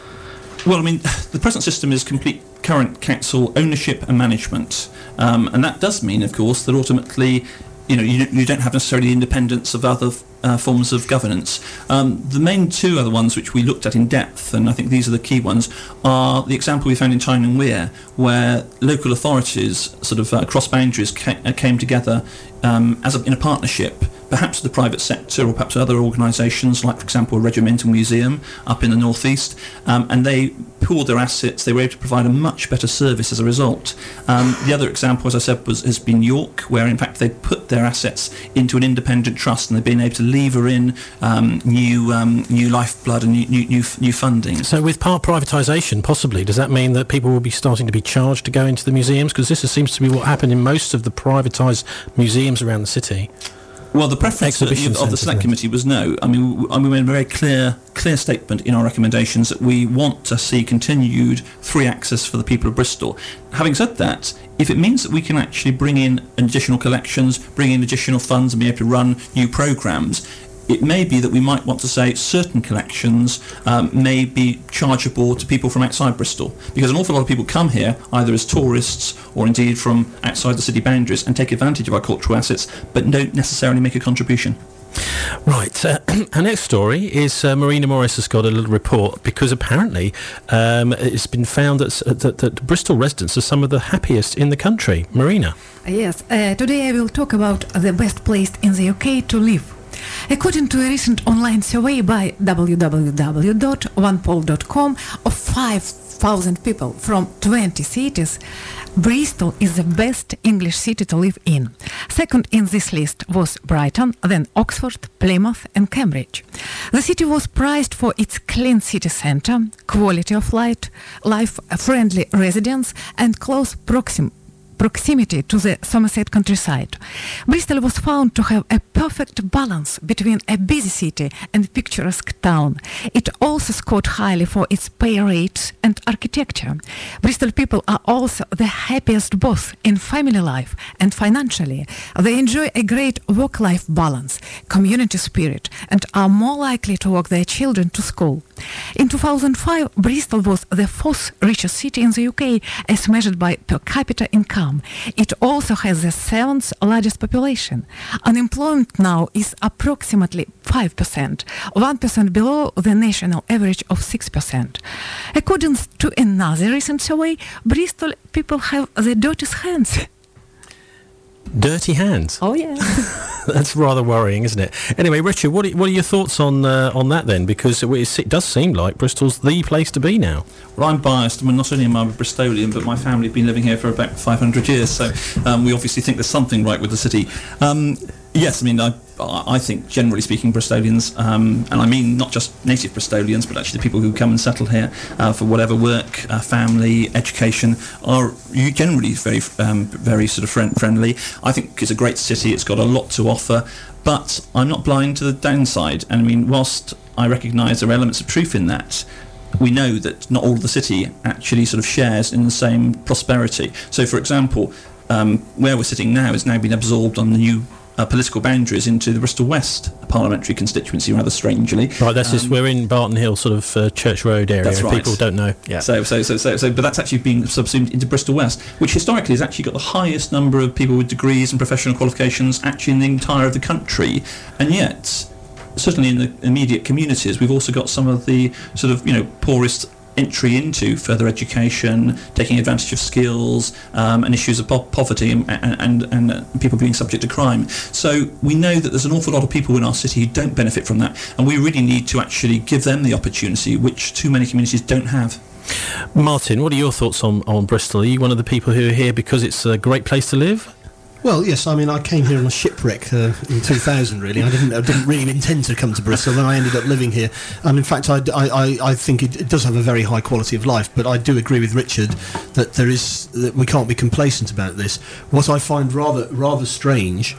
Well, I mean, the present system is complete current council ownership and management, um, and that does mean, of course, that ultimately, you know, you, you don't have necessarily the independence of other uh, forms of governance. Um, the main two other ones which we looked at in depth, and I think these are the key ones, are the example we found in Tyne and Wear, where local authorities sort of uh, cross boundaries ca- came together um, as a, in a partnership, perhaps the private sector or perhaps other organisations, like, for example, a regimental museum up in the northeast, um, and they pooled their assets. They were able to provide a much better service as a result. Um, the other example, as I said, was has been York, where in fact they put their assets into an independent trust, and they've been able to lever in um, new um, new lifeblood and new, new new new funding. So with part privatisation, possibly, does that mean that people will be starting to be charged to go into the museums? Because this seems to be what happened in most of the privatised museums around the city. Well, the preference of, of the Select Committee was no. I mean, we, we made a very clear clear statement in our recommendations that we want to see continued free access for the people of Bristol. Having said that, if it means that we can actually bring in additional collections, bring in additional funds and be able to run new programmes, it may be that we might want to say certain collections um, may be chargeable to people from outside Bristol, because an awful lot of people come here either as tourists or indeed from outside the city boundaries and take advantage of our cultural assets, but don't necessarily make a contribution. Right, uh, our next story is uh, Marina Morris has got a little report, because apparently um, it's been found that, uh, that, that Bristol residents are some of the happiest in the country. Marina. Yes, uh, today I will talk about the best place in the U K to live. According to a recent online survey by w w w dot one poll dot com of five thousand people from twenty cities, Bristol is the best English city to live in. Second in this list was Brighton, then Oxford, Plymouth and Cambridge. The city was prized for its clean city centre, quality of life, life-friendly residents and close proximity proximity to the Somerset countryside. Bristol was found to have a perfect balance between a busy city and picturesque town. It also scored highly for its pay rates and architecture. Bristol people are also the happiest both in family life and financially. They enjoy a great work-life balance, community spirit, and are more likely to walk their children to school. In two thousand five, Bristol was the fourth richest city in the U K as measured by per capita income. It also has the seventh largest population. Unemployment now is approximately five percent, one percent below the national average of six percent. According to another recent survey, Bristol people have the dirtiest hands. Dirty hands? Oh, yeah. That's rather worrying, isn't it? Anyway, Richard, what are, what are your thoughts on uh, on that then? Because it, it does seem like Bristol's the place to be now. Well, I'm biased. I mean, not only am I a Bristolian, but my family have been living here for about five hundred years, so um, we obviously think there's something right with the city. Um, yes, I mean, I, I think, generally speaking, Bristolians, um, and I mean not just native Bristolians, but actually the people who come and settle here uh, for whatever work, uh, family, education, are generally very, um, very sort of friend- friendly. I think it's a great city. It's got a lot to offer, but I'm not blind to the downside. And I mean, whilst I recognise there are elements of truth in that, we know that not all of the city actually sort of shares in the same prosperity. So, for example, um, where we're sitting now has now been absorbed on the new Uh, political boundaries into the Bristol West parliamentary constituency, rather strangely. Right, that's um, just, we're in Barton Hill, sort of uh, Church Road area. That's right. People don't know. Yeah. So, so, so, so, so, but that's actually been subsumed into Bristol West, which historically has actually got the highest number of people with degrees and professional qualifications actually in the entire of the country, and yet, certainly in the immediate communities, we've also got some of the sort of, you know, poorest entry into further education, taking advantage of skills, um, and issues of po- poverty and, and, and uh, people being subject to crime. So we know that there's an awful lot of people in our city who don't benefit from that, and we really need to actually give them the opportunity, which too many communities don't have. Martin, what are your thoughts on, on Bristol? Are you one of the people who are here because it's a great place to live? Well, yes. I mean, I came here on a shipwreck uh, in two thousand. Really, I didn't. I didn't really intend to come to Bristol, and I ended up living here. And in fact, I, I, I think it, it does have a very high quality of life. But I do agree with Richard that there is that we can't be complacent about this. What I find rather rather strange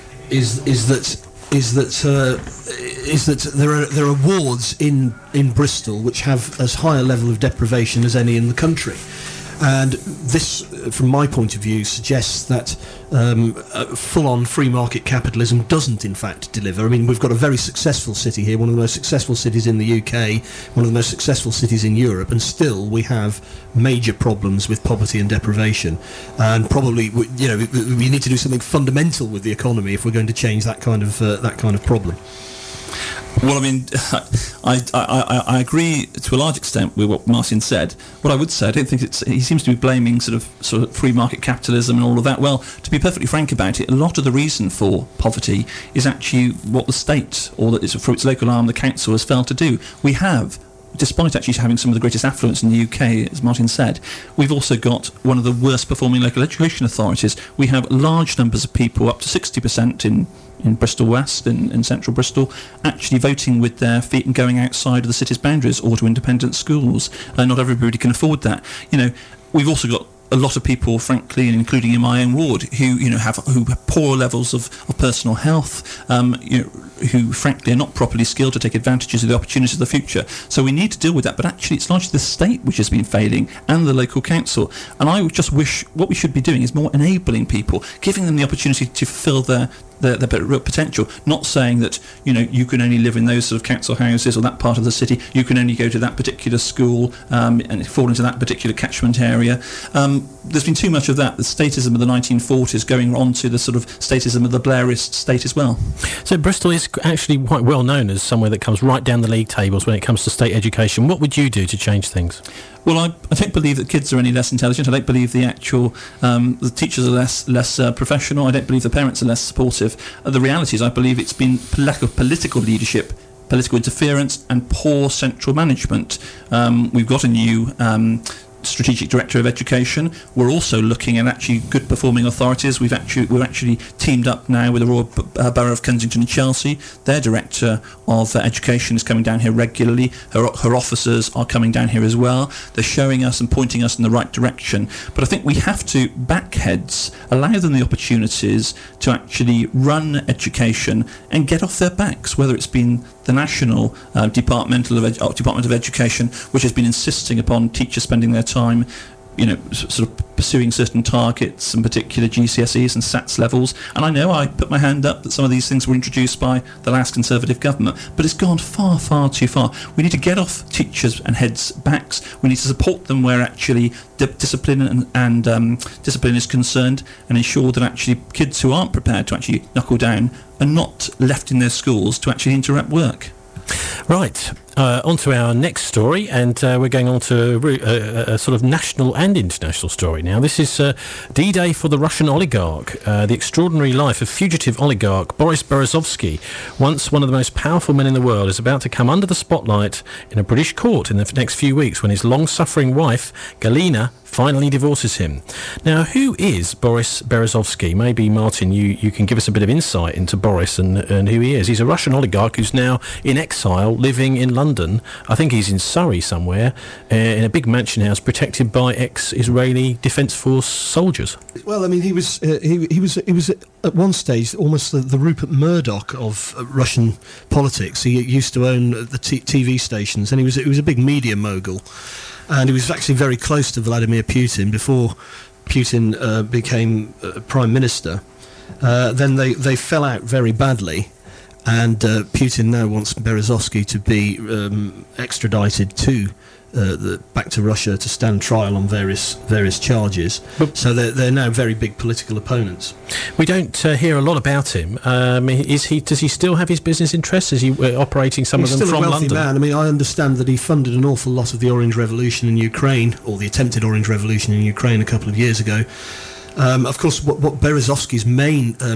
is is that is that uh, is that there are there are wards in in Bristol which have as high a level of deprivation as any in the country. And this, from my point of view, suggests that um, uh, full-on free market capitalism doesn't, in fact, deliver. I mean, we've got a very successful city here, one of the most successful cities in the U K, one of the most successful cities in Europe, and still we have major problems with poverty and deprivation. And probably, we, you know, we, we need to do something fundamental with the economy if we're going to change that kind of uh, that kind of problem. Well, I mean, I, I, I, I agree to a large extent with what Martin said. What I would say, I don't think it's... He seems to be blaming sort of sort of free market capitalism and all of that. Well, to be perfectly frank about it, a lot of the reason for poverty is actually what the state, or that it's through its local arm, the council, has failed to do. We have... Despite actually having some of the greatest affluence in the U K, as Martin said, we've also got one of the worst performing local education authorities. We have large numbers of people, up to sixty percent in, in Bristol West, in, in central Bristol, actually voting with their feet and going outside of the city's boundaries or to independent schools. Uh, not everybody can afford that. You know, we've also got a lot of people, frankly, including in my own ward, who you know have who have poor levels of, of personal health, um, you know, who frankly are not properly skilled to take advantages of the opportunities of the future. So we need to deal with that. But actually, it's largely the state which has been failing, and the local council. And I would just wish what we should be doing is more enabling people, giving them the opportunity to fulfil their their, their real potential. Not saying that you know you can only live in those sort of council houses or that part of the city. You can only go to that particular school um, and fall into that particular catchment area. Um, there's been too much of that. The statism of the nineteen forties going on to the sort of statism of the Blairist state as well. So Bristol is actually quite well known as somewhere that comes right down the league tables when it comes to state education. What would you do to change things? Well, I, I don't believe that kids are any less intelligent. I don't believe the actual um, the teachers are less less uh, professional. I don't believe the parents are less supportive. Uh, the reality is, I believe it's been lack of political leadership, political interference, and poor central management. Um, we've got a new Um, Strategic Director of Education. We're also looking at actually good performing authorities. We've actually we've actually teamed up now with the Royal B- uh, Borough of Kensington and Chelsea. Their Director of uh, Education is coming down here regularly. Her her officers are coming down here as well. They're showing us and pointing us in the right direction. But I think we have to back heads, allow them the opportunities to actually run education and get off their backs, whether it's been the National uh, Departmental of Ed- uh, Department of Education, which has been insisting upon teachers spending their time, you know, s- sort of pursuing certain targets, and particular G C S Es and SATs levels. And I know I put my hand up that some of these things were introduced by the last Conservative government, but it's gone far, far too far. We need to get off teachers' and heads' backs. We need to support them where actually di- discipline and, and um, discipline is concerned, and ensure that actually kids who aren't prepared to actually knuckle down are not left in their schools to actually interrupt work. Right, uh, on to our next story, and uh, we're going on to a, a, a sort of national and international story now. This is uh, D-Day for the Russian oligarch, uh, the extraordinary life of fugitive oligarch Boris Berezovsky, once one of the most powerful men in the world, is about to come under the spotlight in a British court in the next few weeks when his long-suffering wife, Galina, finally divorces him. Now, who is Boris Berezovsky? Maybe, Martin, you, you can give us a bit of insight into Boris and, and who he is. He's a Russian oligarch who's now in exile, living in London. I think he's in Surrey somewhere, uh, in a big mansion house protected by ex-Israeli Defence Force soldiers. Well, I mean, he was uh, he, he was he was at one stage almost the, the Rupert Murdoch of uh, Russian politics. He used to own the t- TV stations, and he was he was a big media mogul. And he was actually very close to Vladimir Putin before Putin uh, became uh, Prime Minister. Uh, then they, they fell out very badly, and uh, Putin now wants Berezovsky to be um, extradited to uh, the, back to Russia to stand trial on various various charges. But so they're, they're now very big political opponents. We don't uh, hear a lot about him. Um, is he? Does he still have his business interests? Is he uh, operating some He's of them still from a wealthy London? Man. I mean, I understand that he funded an awful lot of the Orange Revolution in Ukraine, or the attempted Orange Revolution in Ukraine a couple of years ago. Um, of course, what, what Berezovsky's main um,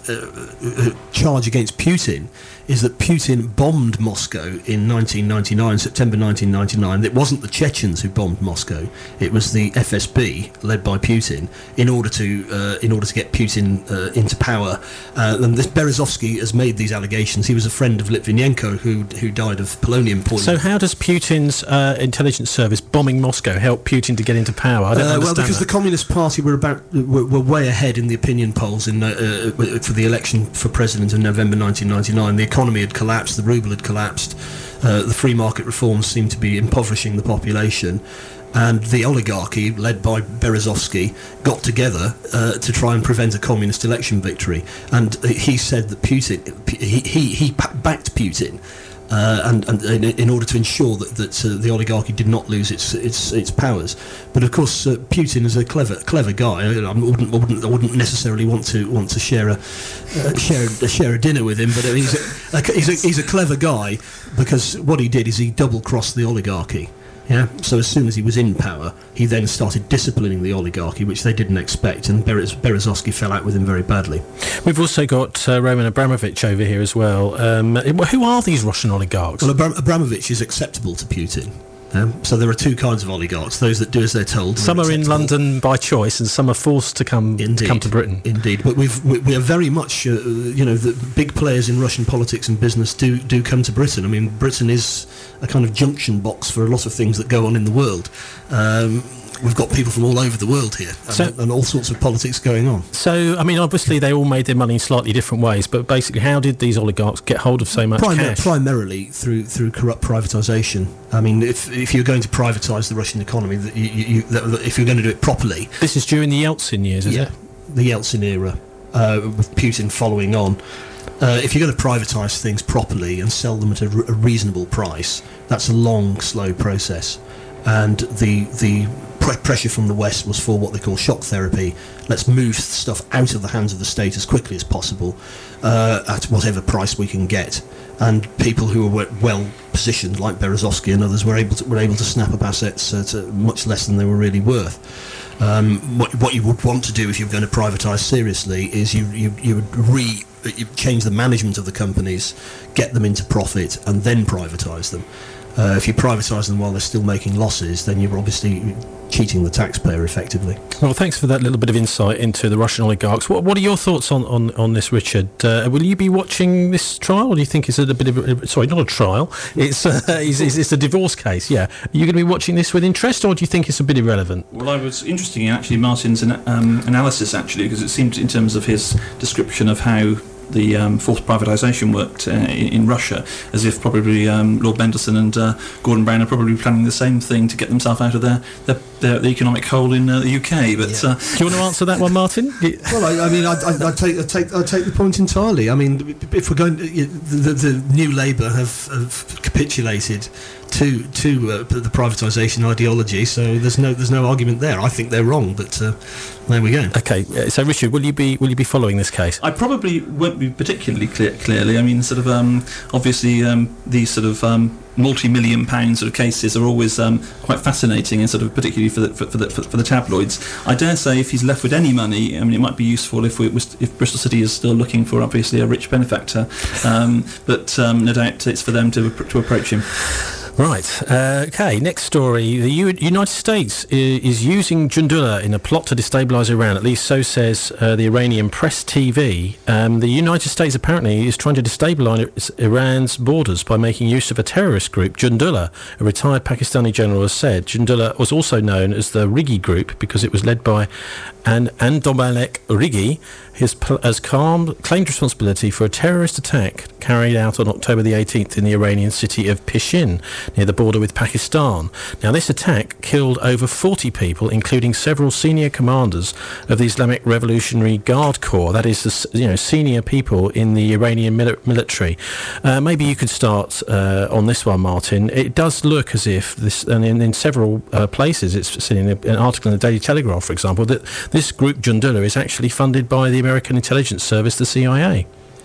uh, charge against Putin is that Putin bombed Moscow in nineteen ninety-nine, September nineteen ninety-nine. It wasn't the Chechens who bombed Moscow; it was the F S B led by Putin in order to uh, in order to get Putin uh, into power. Uh, and this Berezovsky has made these allegations. He was a friend of Litvinenko, who who died of polonium poisoning. So, how does Putin's uh, intelligence service bombing Moscow help Putin to get into power? I don't uh, understand. Well, because that. the Communist Party were about were, were way ahead in the opinion polls in uh, uh, for the election for president in November nineteen ninety-nine. The economy had collapsed, the ruble had collapsed, uh, the free market reforms seemed to be impoverishing the population, and the oligarchy, led by Berezovsky, got together uh, to try and prevent a communist election victory. And he said that Putin, he he, he backed Putin. Uh, and, and in, in order to ensure that, that uh, the oligarchy did not lose its its its powers, but of course uh, Putin is a clever clever guy. I, I, wouldn't, I wouldn't I wouldn't necessarily want to want to share a uh, share a, share a dinner with him, but he's a, a, he's a he's a clever guy, because what he did is he double crossed the oligarchy. Yeah. So as soon as he was in power, he then started disciplining the oligarchy, which they didn't expect, and Berez- Berezovsky fell out with him very badly. We've also got uh, Roman Abramovich over here as well. Um, who are these Russian oligarchs? Well, Abram- Abramovich is acceptable to Putin. Um, so there are two kinds of oligarchs: those that do as they're told. Some are in London by choice, and some are forced to come Indeed. come to Britain. Indeed, but we've we, we are very much, uh, you know, the big players in Russian politics and business do do come to Britain. I mean, Britain is a kind of junction box for a lot of things that go on in the world. Um, We've got people from all over the world here, and, so, and all sorts of politics going on. So, I mean, obviously they all made their money in slightly different ways, but basically, how did these oligarchs get hold of so much Primar- cash? Primarily through through corrupt privatisation. I mean, if if you're going to privatise the Russian economy, that you, you, that, if you're going to do it properly, this is during the Yeltsin years, is yeah, it? The Yeltsin era, uh, with Putin following on. Uh, if you're going to privatise things properly and sell them at a, r- a reasonable price, that's a long, slow process. And the the pre- pressure from the West was for what they call shock therapy. Let's move stuff out of the hands of the state as quickly as possible, uh, at whatever price we can get. And people who were well positioned, like Berezovsky and others, were able to were able to snap up assets at uh, much less than they were really worth. Um, what what you would want to do if you're going to privatise seriously is you you you would re you change the management of the companies, get them into profit, and then privatise them. Uh, if you privatise them while they're still making losses, then you're obviously cheating the taxpayer effectively. Well, thanks for that little bit of insight into the Russian oligarchs. What, what are your thoughts on, on, on this, Richard? Uh, will you be watching this trial, or do you think it's a bit of a... Sorry, not a trial. It's, uh, it's, it's, it's a divorce case, yeah. Are you going to be watching this with interest, or do you think it's a bit irrelevant? Well, I was interested in actually Martin's um, analysis, actually, because it seemed in terms of his description of how the um, forced privatisation worked uh, in, in Russia, as if probably um, Lord Mendelsohn and uh, Gordon Brown are probably planning the same thing to get themselves out of their, their, their the economic hole in uh, the U K. But yeah. uh, do you want to answer that one, Martin? Well, I, I mean, I, I, I take I take I take the point entirely. I mean, if we're going, to, the, the, the New Labour have, have capitulated to to uh, the privatisation ideology, so there's no there's no argument there. I think they're wrong, but uh, there we go. Okay, so Richard, will you be will you be following this case? I probably won't be particularly clear, clearly. I mean, sort of um, obviously um, these sort of um, multi-million pound sort of cases are always um, quite fascinating, and sort of particularly for the for, for the for, for the tabloids. I dare say if he's left with any money, I mean, it might be useful if we was, if Bristol City is still looking for obviously a rich benefactor, um, but um, no doubt it's for them to to approach him. Right, uh, okay, next story. The U- United States I- is using Jundullah in a plot to destabilise Iran, at least so says uh, the Iranian Press T V. Um, the United States apparently is trying to destabilise Iran's borders by making use of a terrorist group, Jundullah. A retired Pakistani general has said Jundullah was also known as the Rigi group because it was led by an Andomalek Rigi, his pl- has calm, claimed responsibility for a terrorist attack carried out on October the eighteenth in the Iranian city of Pishin, near the border with Pakistan. Now, this attack killed over forty people, including several senior commanders of the Islamic Revolutionary Guard Corps, that is, the you know senior people in the Iranian mili- military. Uh, maybe you could start uh, on this one, Martin. It does look as if this, and in, in several uh, places, it's in an article in the Daily Telegraph, for example, that this group Jundullah is actually funded by the American intelligence service, the C I A.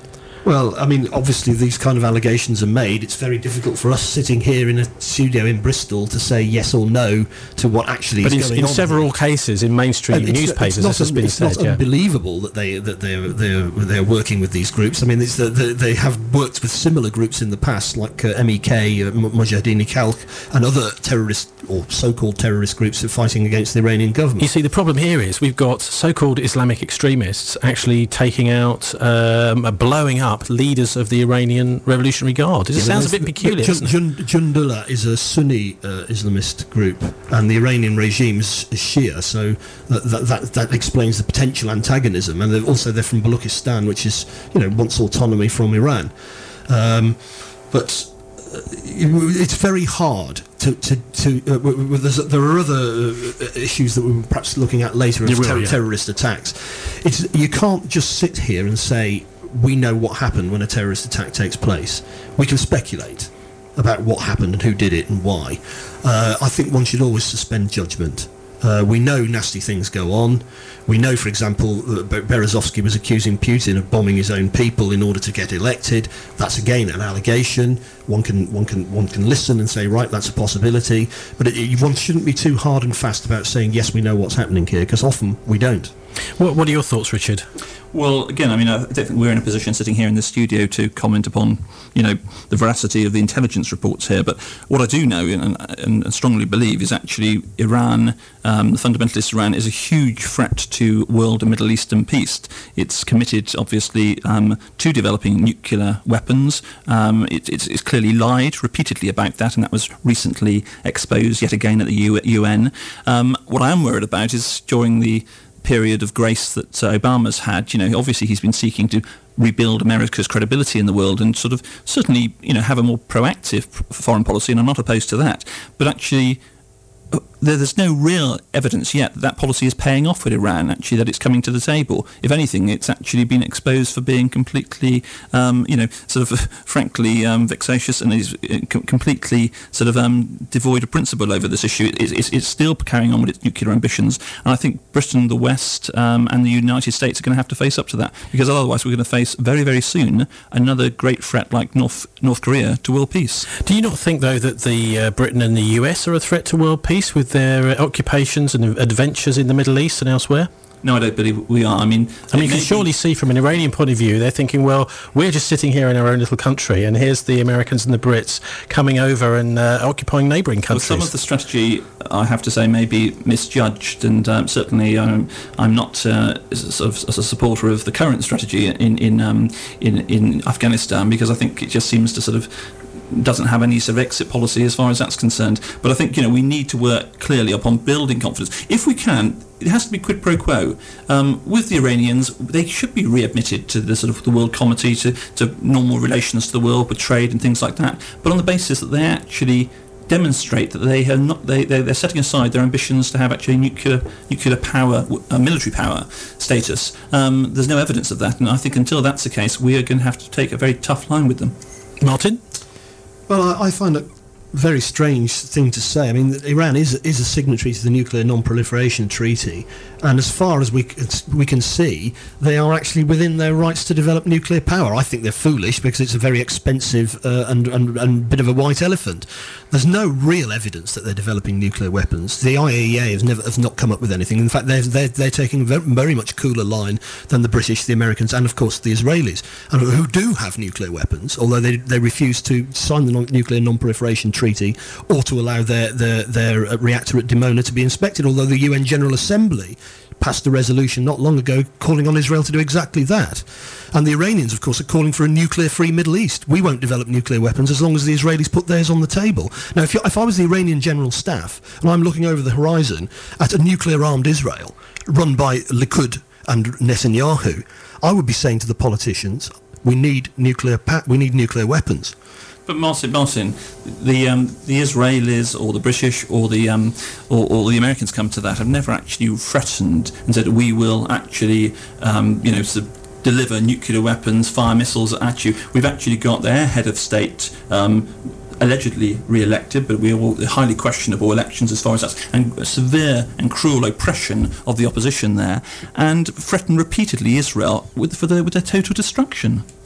Well, I mean, obviously these kind of allegations are made. It's very difficult for us sitting here in a studio in Bristol to say yes or no to what actually but is in, going in on. But in several cases in mainstream And it's, newspapers, it's not, this has un- been it's said. not yeah. unbelievable that they that they they're they're working with these groups. I mean, it's the, the, they have worked with similar groups in the past, like uh, M E K, uh, Mujahideen Khalq, and other terrorist or so-called terrorist groups that are fighting against the Iranian government. You see, the problem here is we've got so-called Islamic extremists actually taking out, um, blowing up leaders of the Iranian Revolutionary Guard. It Yeah, sounds a but bit peculiar, Jun- doesn't it? Jun- Jundullah is a Sunni uh, Islamist group, and the Iranian regime is, is Shia, so that, that, that, that explains the potential antagonism. And they're also they're from Baluchistan, which is, you know, wants autonomy from Iran. Um, but uh, it's very hard to to, to uh, w- w- there's, there are other uh, issues that we're perhaps looking at later of You will, ter- yeah. terrorist attacks. It's you can't just sit here and say we know what happened when a terrorist attack takes place. We can speculate about what happened and who did it and why. Uh, I think one should always suspend judgment. Uh, we know nasty things go on. We know, for example, that Be- Berezovsky was accusing Putin of bombing his own people in order to get elected. That's again an allegation. One can one can one can listen and say, right, that's a possibility. But it, it, one shouldn't be too hard and fast about saying yes, we know what's happening here, because often we don't. What, what are your thoughts, Richard? Well, again, I mean, I don't think we're in a position sitting here in the studio to comment upon, you know, the veracity of the intelligence reports here. But what I do know and, and, and strongly believe is actually Iran, um, the fundamentalist Iran, is a huge threat to world and Middle Eastern peace. It's committed, obviously, um, to developing nuclear weapons. Um, it, it's, it's clearly lied repeatedly about that, and that was recently exposed yet again at the U- UN. Um, what I am worried about is during the period of grace that uh, Obama's had, you know, obviously he's been seeking to rebuild America's credibility in the world and sort of certainly, you know, have a more proactive p- foreign policy, and I'm not opposed to that. But actually, uh, there, there's no real evidence yet that that policy is paying off with Iran, actually, that it's coming to the table. If anything, it's actually been exposed for being completely, um, you know, sort of, frankly, um, vexatious and is uh, com- completely sort of um, devoid of principle over this issue. It, it's, it's still carrying on with its nuclear ambitions, and I think Britain, the West, um, and the United States are going to have to face up to that, because otherwise we're going to face very, very soon another great threat like North North Korea to world peace. Do you not think, though, that the uh, Britain and the U S are a threat to world peace with their uh, occupations and adventures in the Middle East and elsewhere? No, I don't believe we are. I mean, I mean, you can surely see from an Iranian point of view, they're thinking, well, we're just sitting here in our own little country, and here's the Americans and the Brits coming over and uh, occupying neighbouring countries. Well, some of the strategy, I have to say, may be misjudged, and um, certainly um, I'm not uh, sort of a supporter of the current strategy in in, um, in in Afghanistan, because I think it just seems to sort of doesn't have any sort of exit policy as far as that's concerned. But I think, you know, we need to work clearly upon building confidence. If we can, it has to be quid pro quo. Um, with the Iranians, they should be readmitted to the sort of the World Committee, to, to normal relations to the world with trade and things like that, but on the basis that they actually demonstrate that they are not they they're, they're setting aside their ambitions to have actually nuclear nuclear power, uh, military power status. Um, there's no evidence of that, and I think until that's the case, we are going to have to take a very tough line with them. Martin? Well, I, I find it a very strange thing to say. I mean, Iran is is a signatory to the Nuclear Non-Proliferation Treaty, and as far as we c- we can see, they are actually within their rights to develop nuclear power. I think they're foolish because it's a very expensive uh, and, and and bit of a white elephant. There's no real evidence that they're developing nuclear weapons. The I A E A has never has not come up with anything. In fact, they're they're, they're taking a very, very much cooler line than the British, the Americans, and of course the Israelis, and who do have nuclear weapons, although they they refuse to sign the non- Nuclear Non-Proliferation Treaty or to allow their their their uh, reactor at Dimona to be inspected. Although the U N General Assembly passed a resolution not long ago calling on Israel to do exactly that. And the Iranians, of course, are calling for a nuclear-free Middle East. We won't develop nuclear weapons as long as the Israelis put theirs on the table. Now, if, if I was the Iranian General Staff and I'm looking over the horizon at a nuclear-armed Israel run by Likud and Netanyahu, I would be saying to the politicians, we need nuclear pa- we need nuclear weapons. But Martin, Martin, the um, the Israelis or the British or the um, or, or the Americans come to that have never actually threatened and said we will actually um, you know sort of deliver nuclear weapons, fire missiles at you. We've actually got their head of state um, allegedly re-elected, but we are all highly questionable elections as far as that's, and severe and cruel oppression of the opposition there, and threatened repeatedly Israel with for their with their total destruction.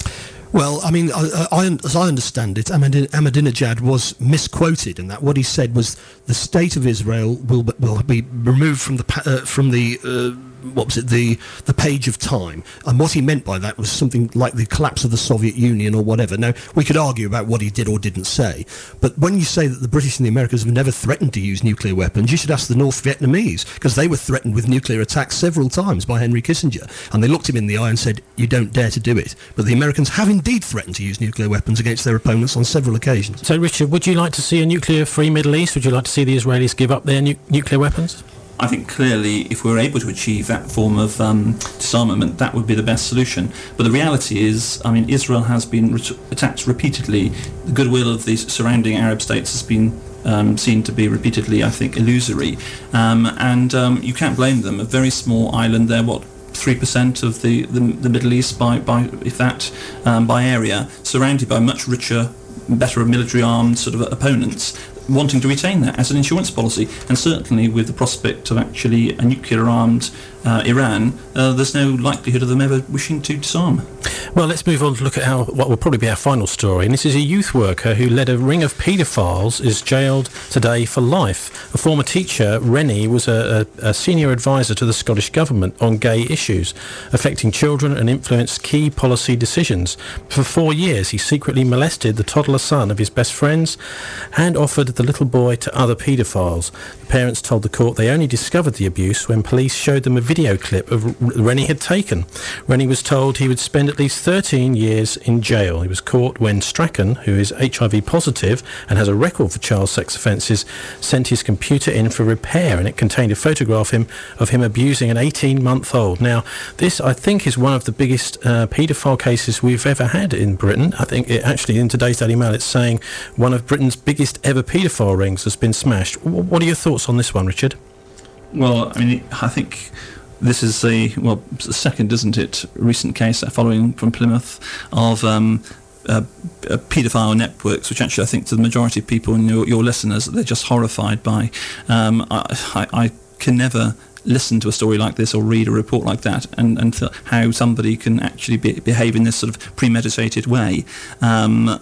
Well, I mean, I, I, as I understand it, Ahmadi- Ahmadinejad was misquoted in that. What he said was the state of Israel will be, will be removed from the pa- uh, from the uh, what was it the the page of time, and what he meant by that was something like the collapse of the Soviet Union or whatever. Now, we could argue about what he did or didn't say, but when you say that the British and the Americans have never threatened to use nuclear weapons, you should ask the North Vietnamese, because they were threatened with nuclear attacks several times by Henry Kissinger, and they looked him in the eye and said, you don't dare to do it. But the Americans have indeed threatened to use nuclear weapons against their opponents on several occasions. So, Richard, would you like to see a nuclear-free Middle East? Would you like to see the Israelis give up their nu- nuclear weapons? I think clearly if we were able to achieve that form of um, disarmament, that would be the best solution. But the reality is, I mean, Israel has been re- attacked repeatedly. The goodwill of the surrounding Arab states has been um, seen to be repeatedly, I think, illusory. Um, and um, you can't blame them. A very small island there, what, three percent of the, the, the Middle East, by, by if that, um, by area, surrounded by much richer, better military armed sort of opponents, wanting to retain that as an insurance policy. And certainly with the prospect of actually a nuclear-armed uh, Iran, uh, there's no likelihood of them ever wishing to disarm. Well, let's move on to look at our, what will probably be our final story. And this is a youth worker who led a ring of paedophiles is jailed today for life. A former teacher, Rennie, was a, a, a senior advisor to the Scottish Government on gay issues affecting children and influenced key policy decisions. For four years, he secretly molested the toddler son of his best friends and offered the little boy to other paedophiles. The parents told the court they only discovered the abuse when police showed them a video clip of Rennie had taken. Rennie was told he would spend at least thirteen years in jail. He was caught when Strachan, who is H I V positive and has a record for child sex offences, sent his computer in for repair, and it contained a photograph him of him abusing an eighteen-month-old. Now, this, I think, is one of the biggest uh, paedophile cases we've ever had in Britain. I think it actually, in today's Daily Mail, it's saying one of Britain's biggest ever paedophile rings has been smashed. W- what are your thoughts on this one, Richard? Well, I mean, I think this is a, well, the second, isn't it, recent case following from Plymouth of um, uh, uh, paedophile networks, which actually I think to the majority of people and your, your listeners, they're just horrified by. Um, I, I, I can never listen to a story like this or read a report like that and, and th- how somebody can actually be, behave in this sort of premeditated way. Um,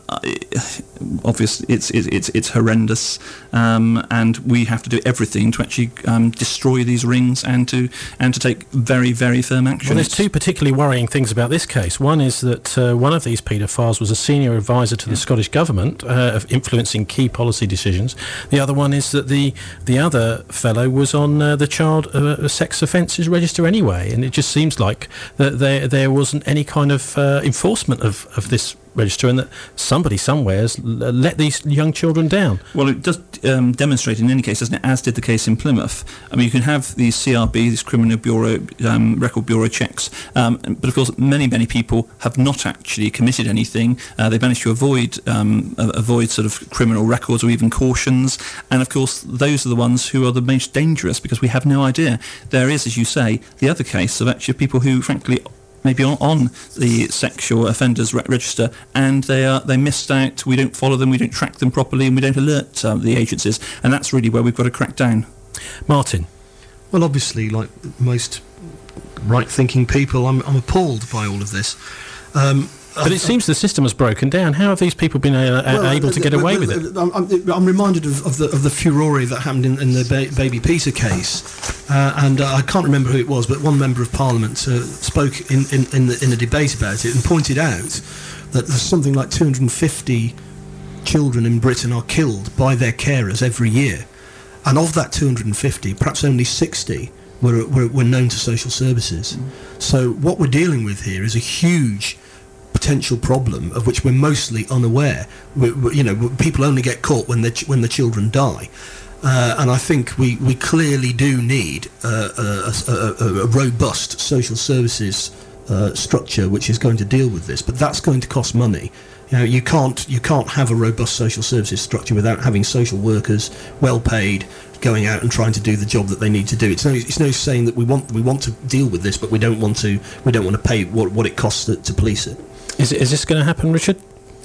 obviously, it's it's it's horrendous, um, and we have to do everything to actually um, destroy these rings and to and to take very very firm action. Well, there's two particularly worrying things about this case. One is that uh, one of these paedophiles was a senior advisor to the yeah. Scottish Government, uh, of influencing key policy decisions. The other one is that the the other fellow was on uh, the child uh, sex offences register anyway, and it just seems like that there there wasn't any kind of uh, enforcement of, of this register, and that somebody somewhere has let these young children down. Well, it does um, demonstrate in any case, doesn't it, as did the case in Plymouth. I mean, you can have these C R B, these Criminal Bureau, um, Record Bureau checks, um, but of course many, many people have not actually committed anything. Uh, they've managed to avoid um, avoid sort of criminal records or even cautions, and of course those are the ones who are the most dangerous, because we have no idea. There is, as you say, the other case of actually people who, frankly, maybe on, on the sexual offenders re- register, and they are they missed out. We don't follow them, we don't track them properly, and we don't alert um, the agencies, and that's really where we've got to crack down. Martin? Well, obviously, like most right-thinking people, I'm, I'm appalled by all of this. Um, But it seems the system has broken down. How have these people been a- a- well, able to get away with it? I'm, I'm, I'm reminded of, of the of the furore that happened in, in the ba- Baby Peter case, uh, and uh, I can't remember who it was, but one member of Parliament uh, spoke in in in, the, in a debate about it and pointed out that there's something like two hundred fifty children in Britain are killed by their carers every year, and of that two hundred fifty, perhaps only sixty were were, were known to social services. Mm. So what we're dealing with here is a huge potential problem of which we're mostly unaware. We, we, you know, people only get caught when the ch- when the children die, uh, and I think we, we clearly do need uh, a, a, a robust social services uh, structure which is going to deal with this. But that's going to cost money. You know, you can't you can't have a robust social services structure without having social workers well paid, going out and trying to do the job that they need to do. It's no it's no saying that we want we want to deal with this, but we don't want to we don't want to pay what what it costs to, to police it. Is, is this going to happen, Richard?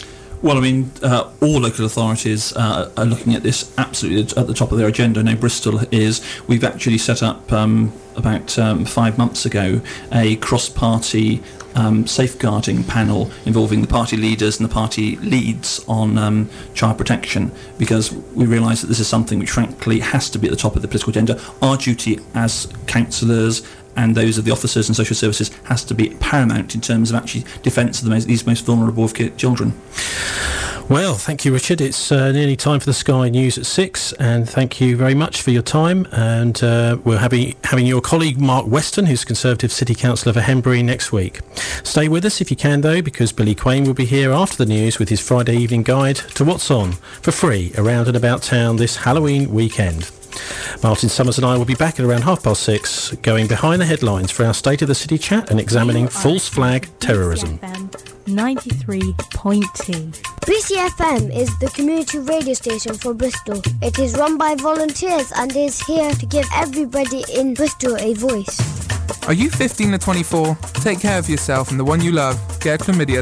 Well, I mean, uh, all local authorities uh, are looking at this absolutely at the top of their agenda. Now, Bristol is. We've actually set up um, about um, five months ago a cross-party um, safeguarding panel involving the party leaders and the party leads on um, child protection, because we realise that this is something which, frankly, has to be at the top of the political agenda. Our duty as councillors and those of the officers and social services has to be paramount in terms of actually defence of the most, these most vulnerable of ki- children. Well, thank you, Richard. It's uh, nearly time for the Sky News at six, and thank you very much for your time. And uh, we're happy having your colleague Mark Weston, who's Conservative City Councillor for Henbury, next week. Stay with us if you can, though, because Billy Quain will be here after the news with his Friday evening guide to what's on for free around and about town this Halloween weekend. Martin Summers and I will be back at around half past six, going behind the headlines for our State of the City chat and examining false flag terrorism. ninety-three point two. B C F M is the community radio station for Bristol. It is run by volunteers and is here to give everybody in Bristol a voice. Are you fifteen to twenty-four? Take care of yourself and the one you love. Get chlamydia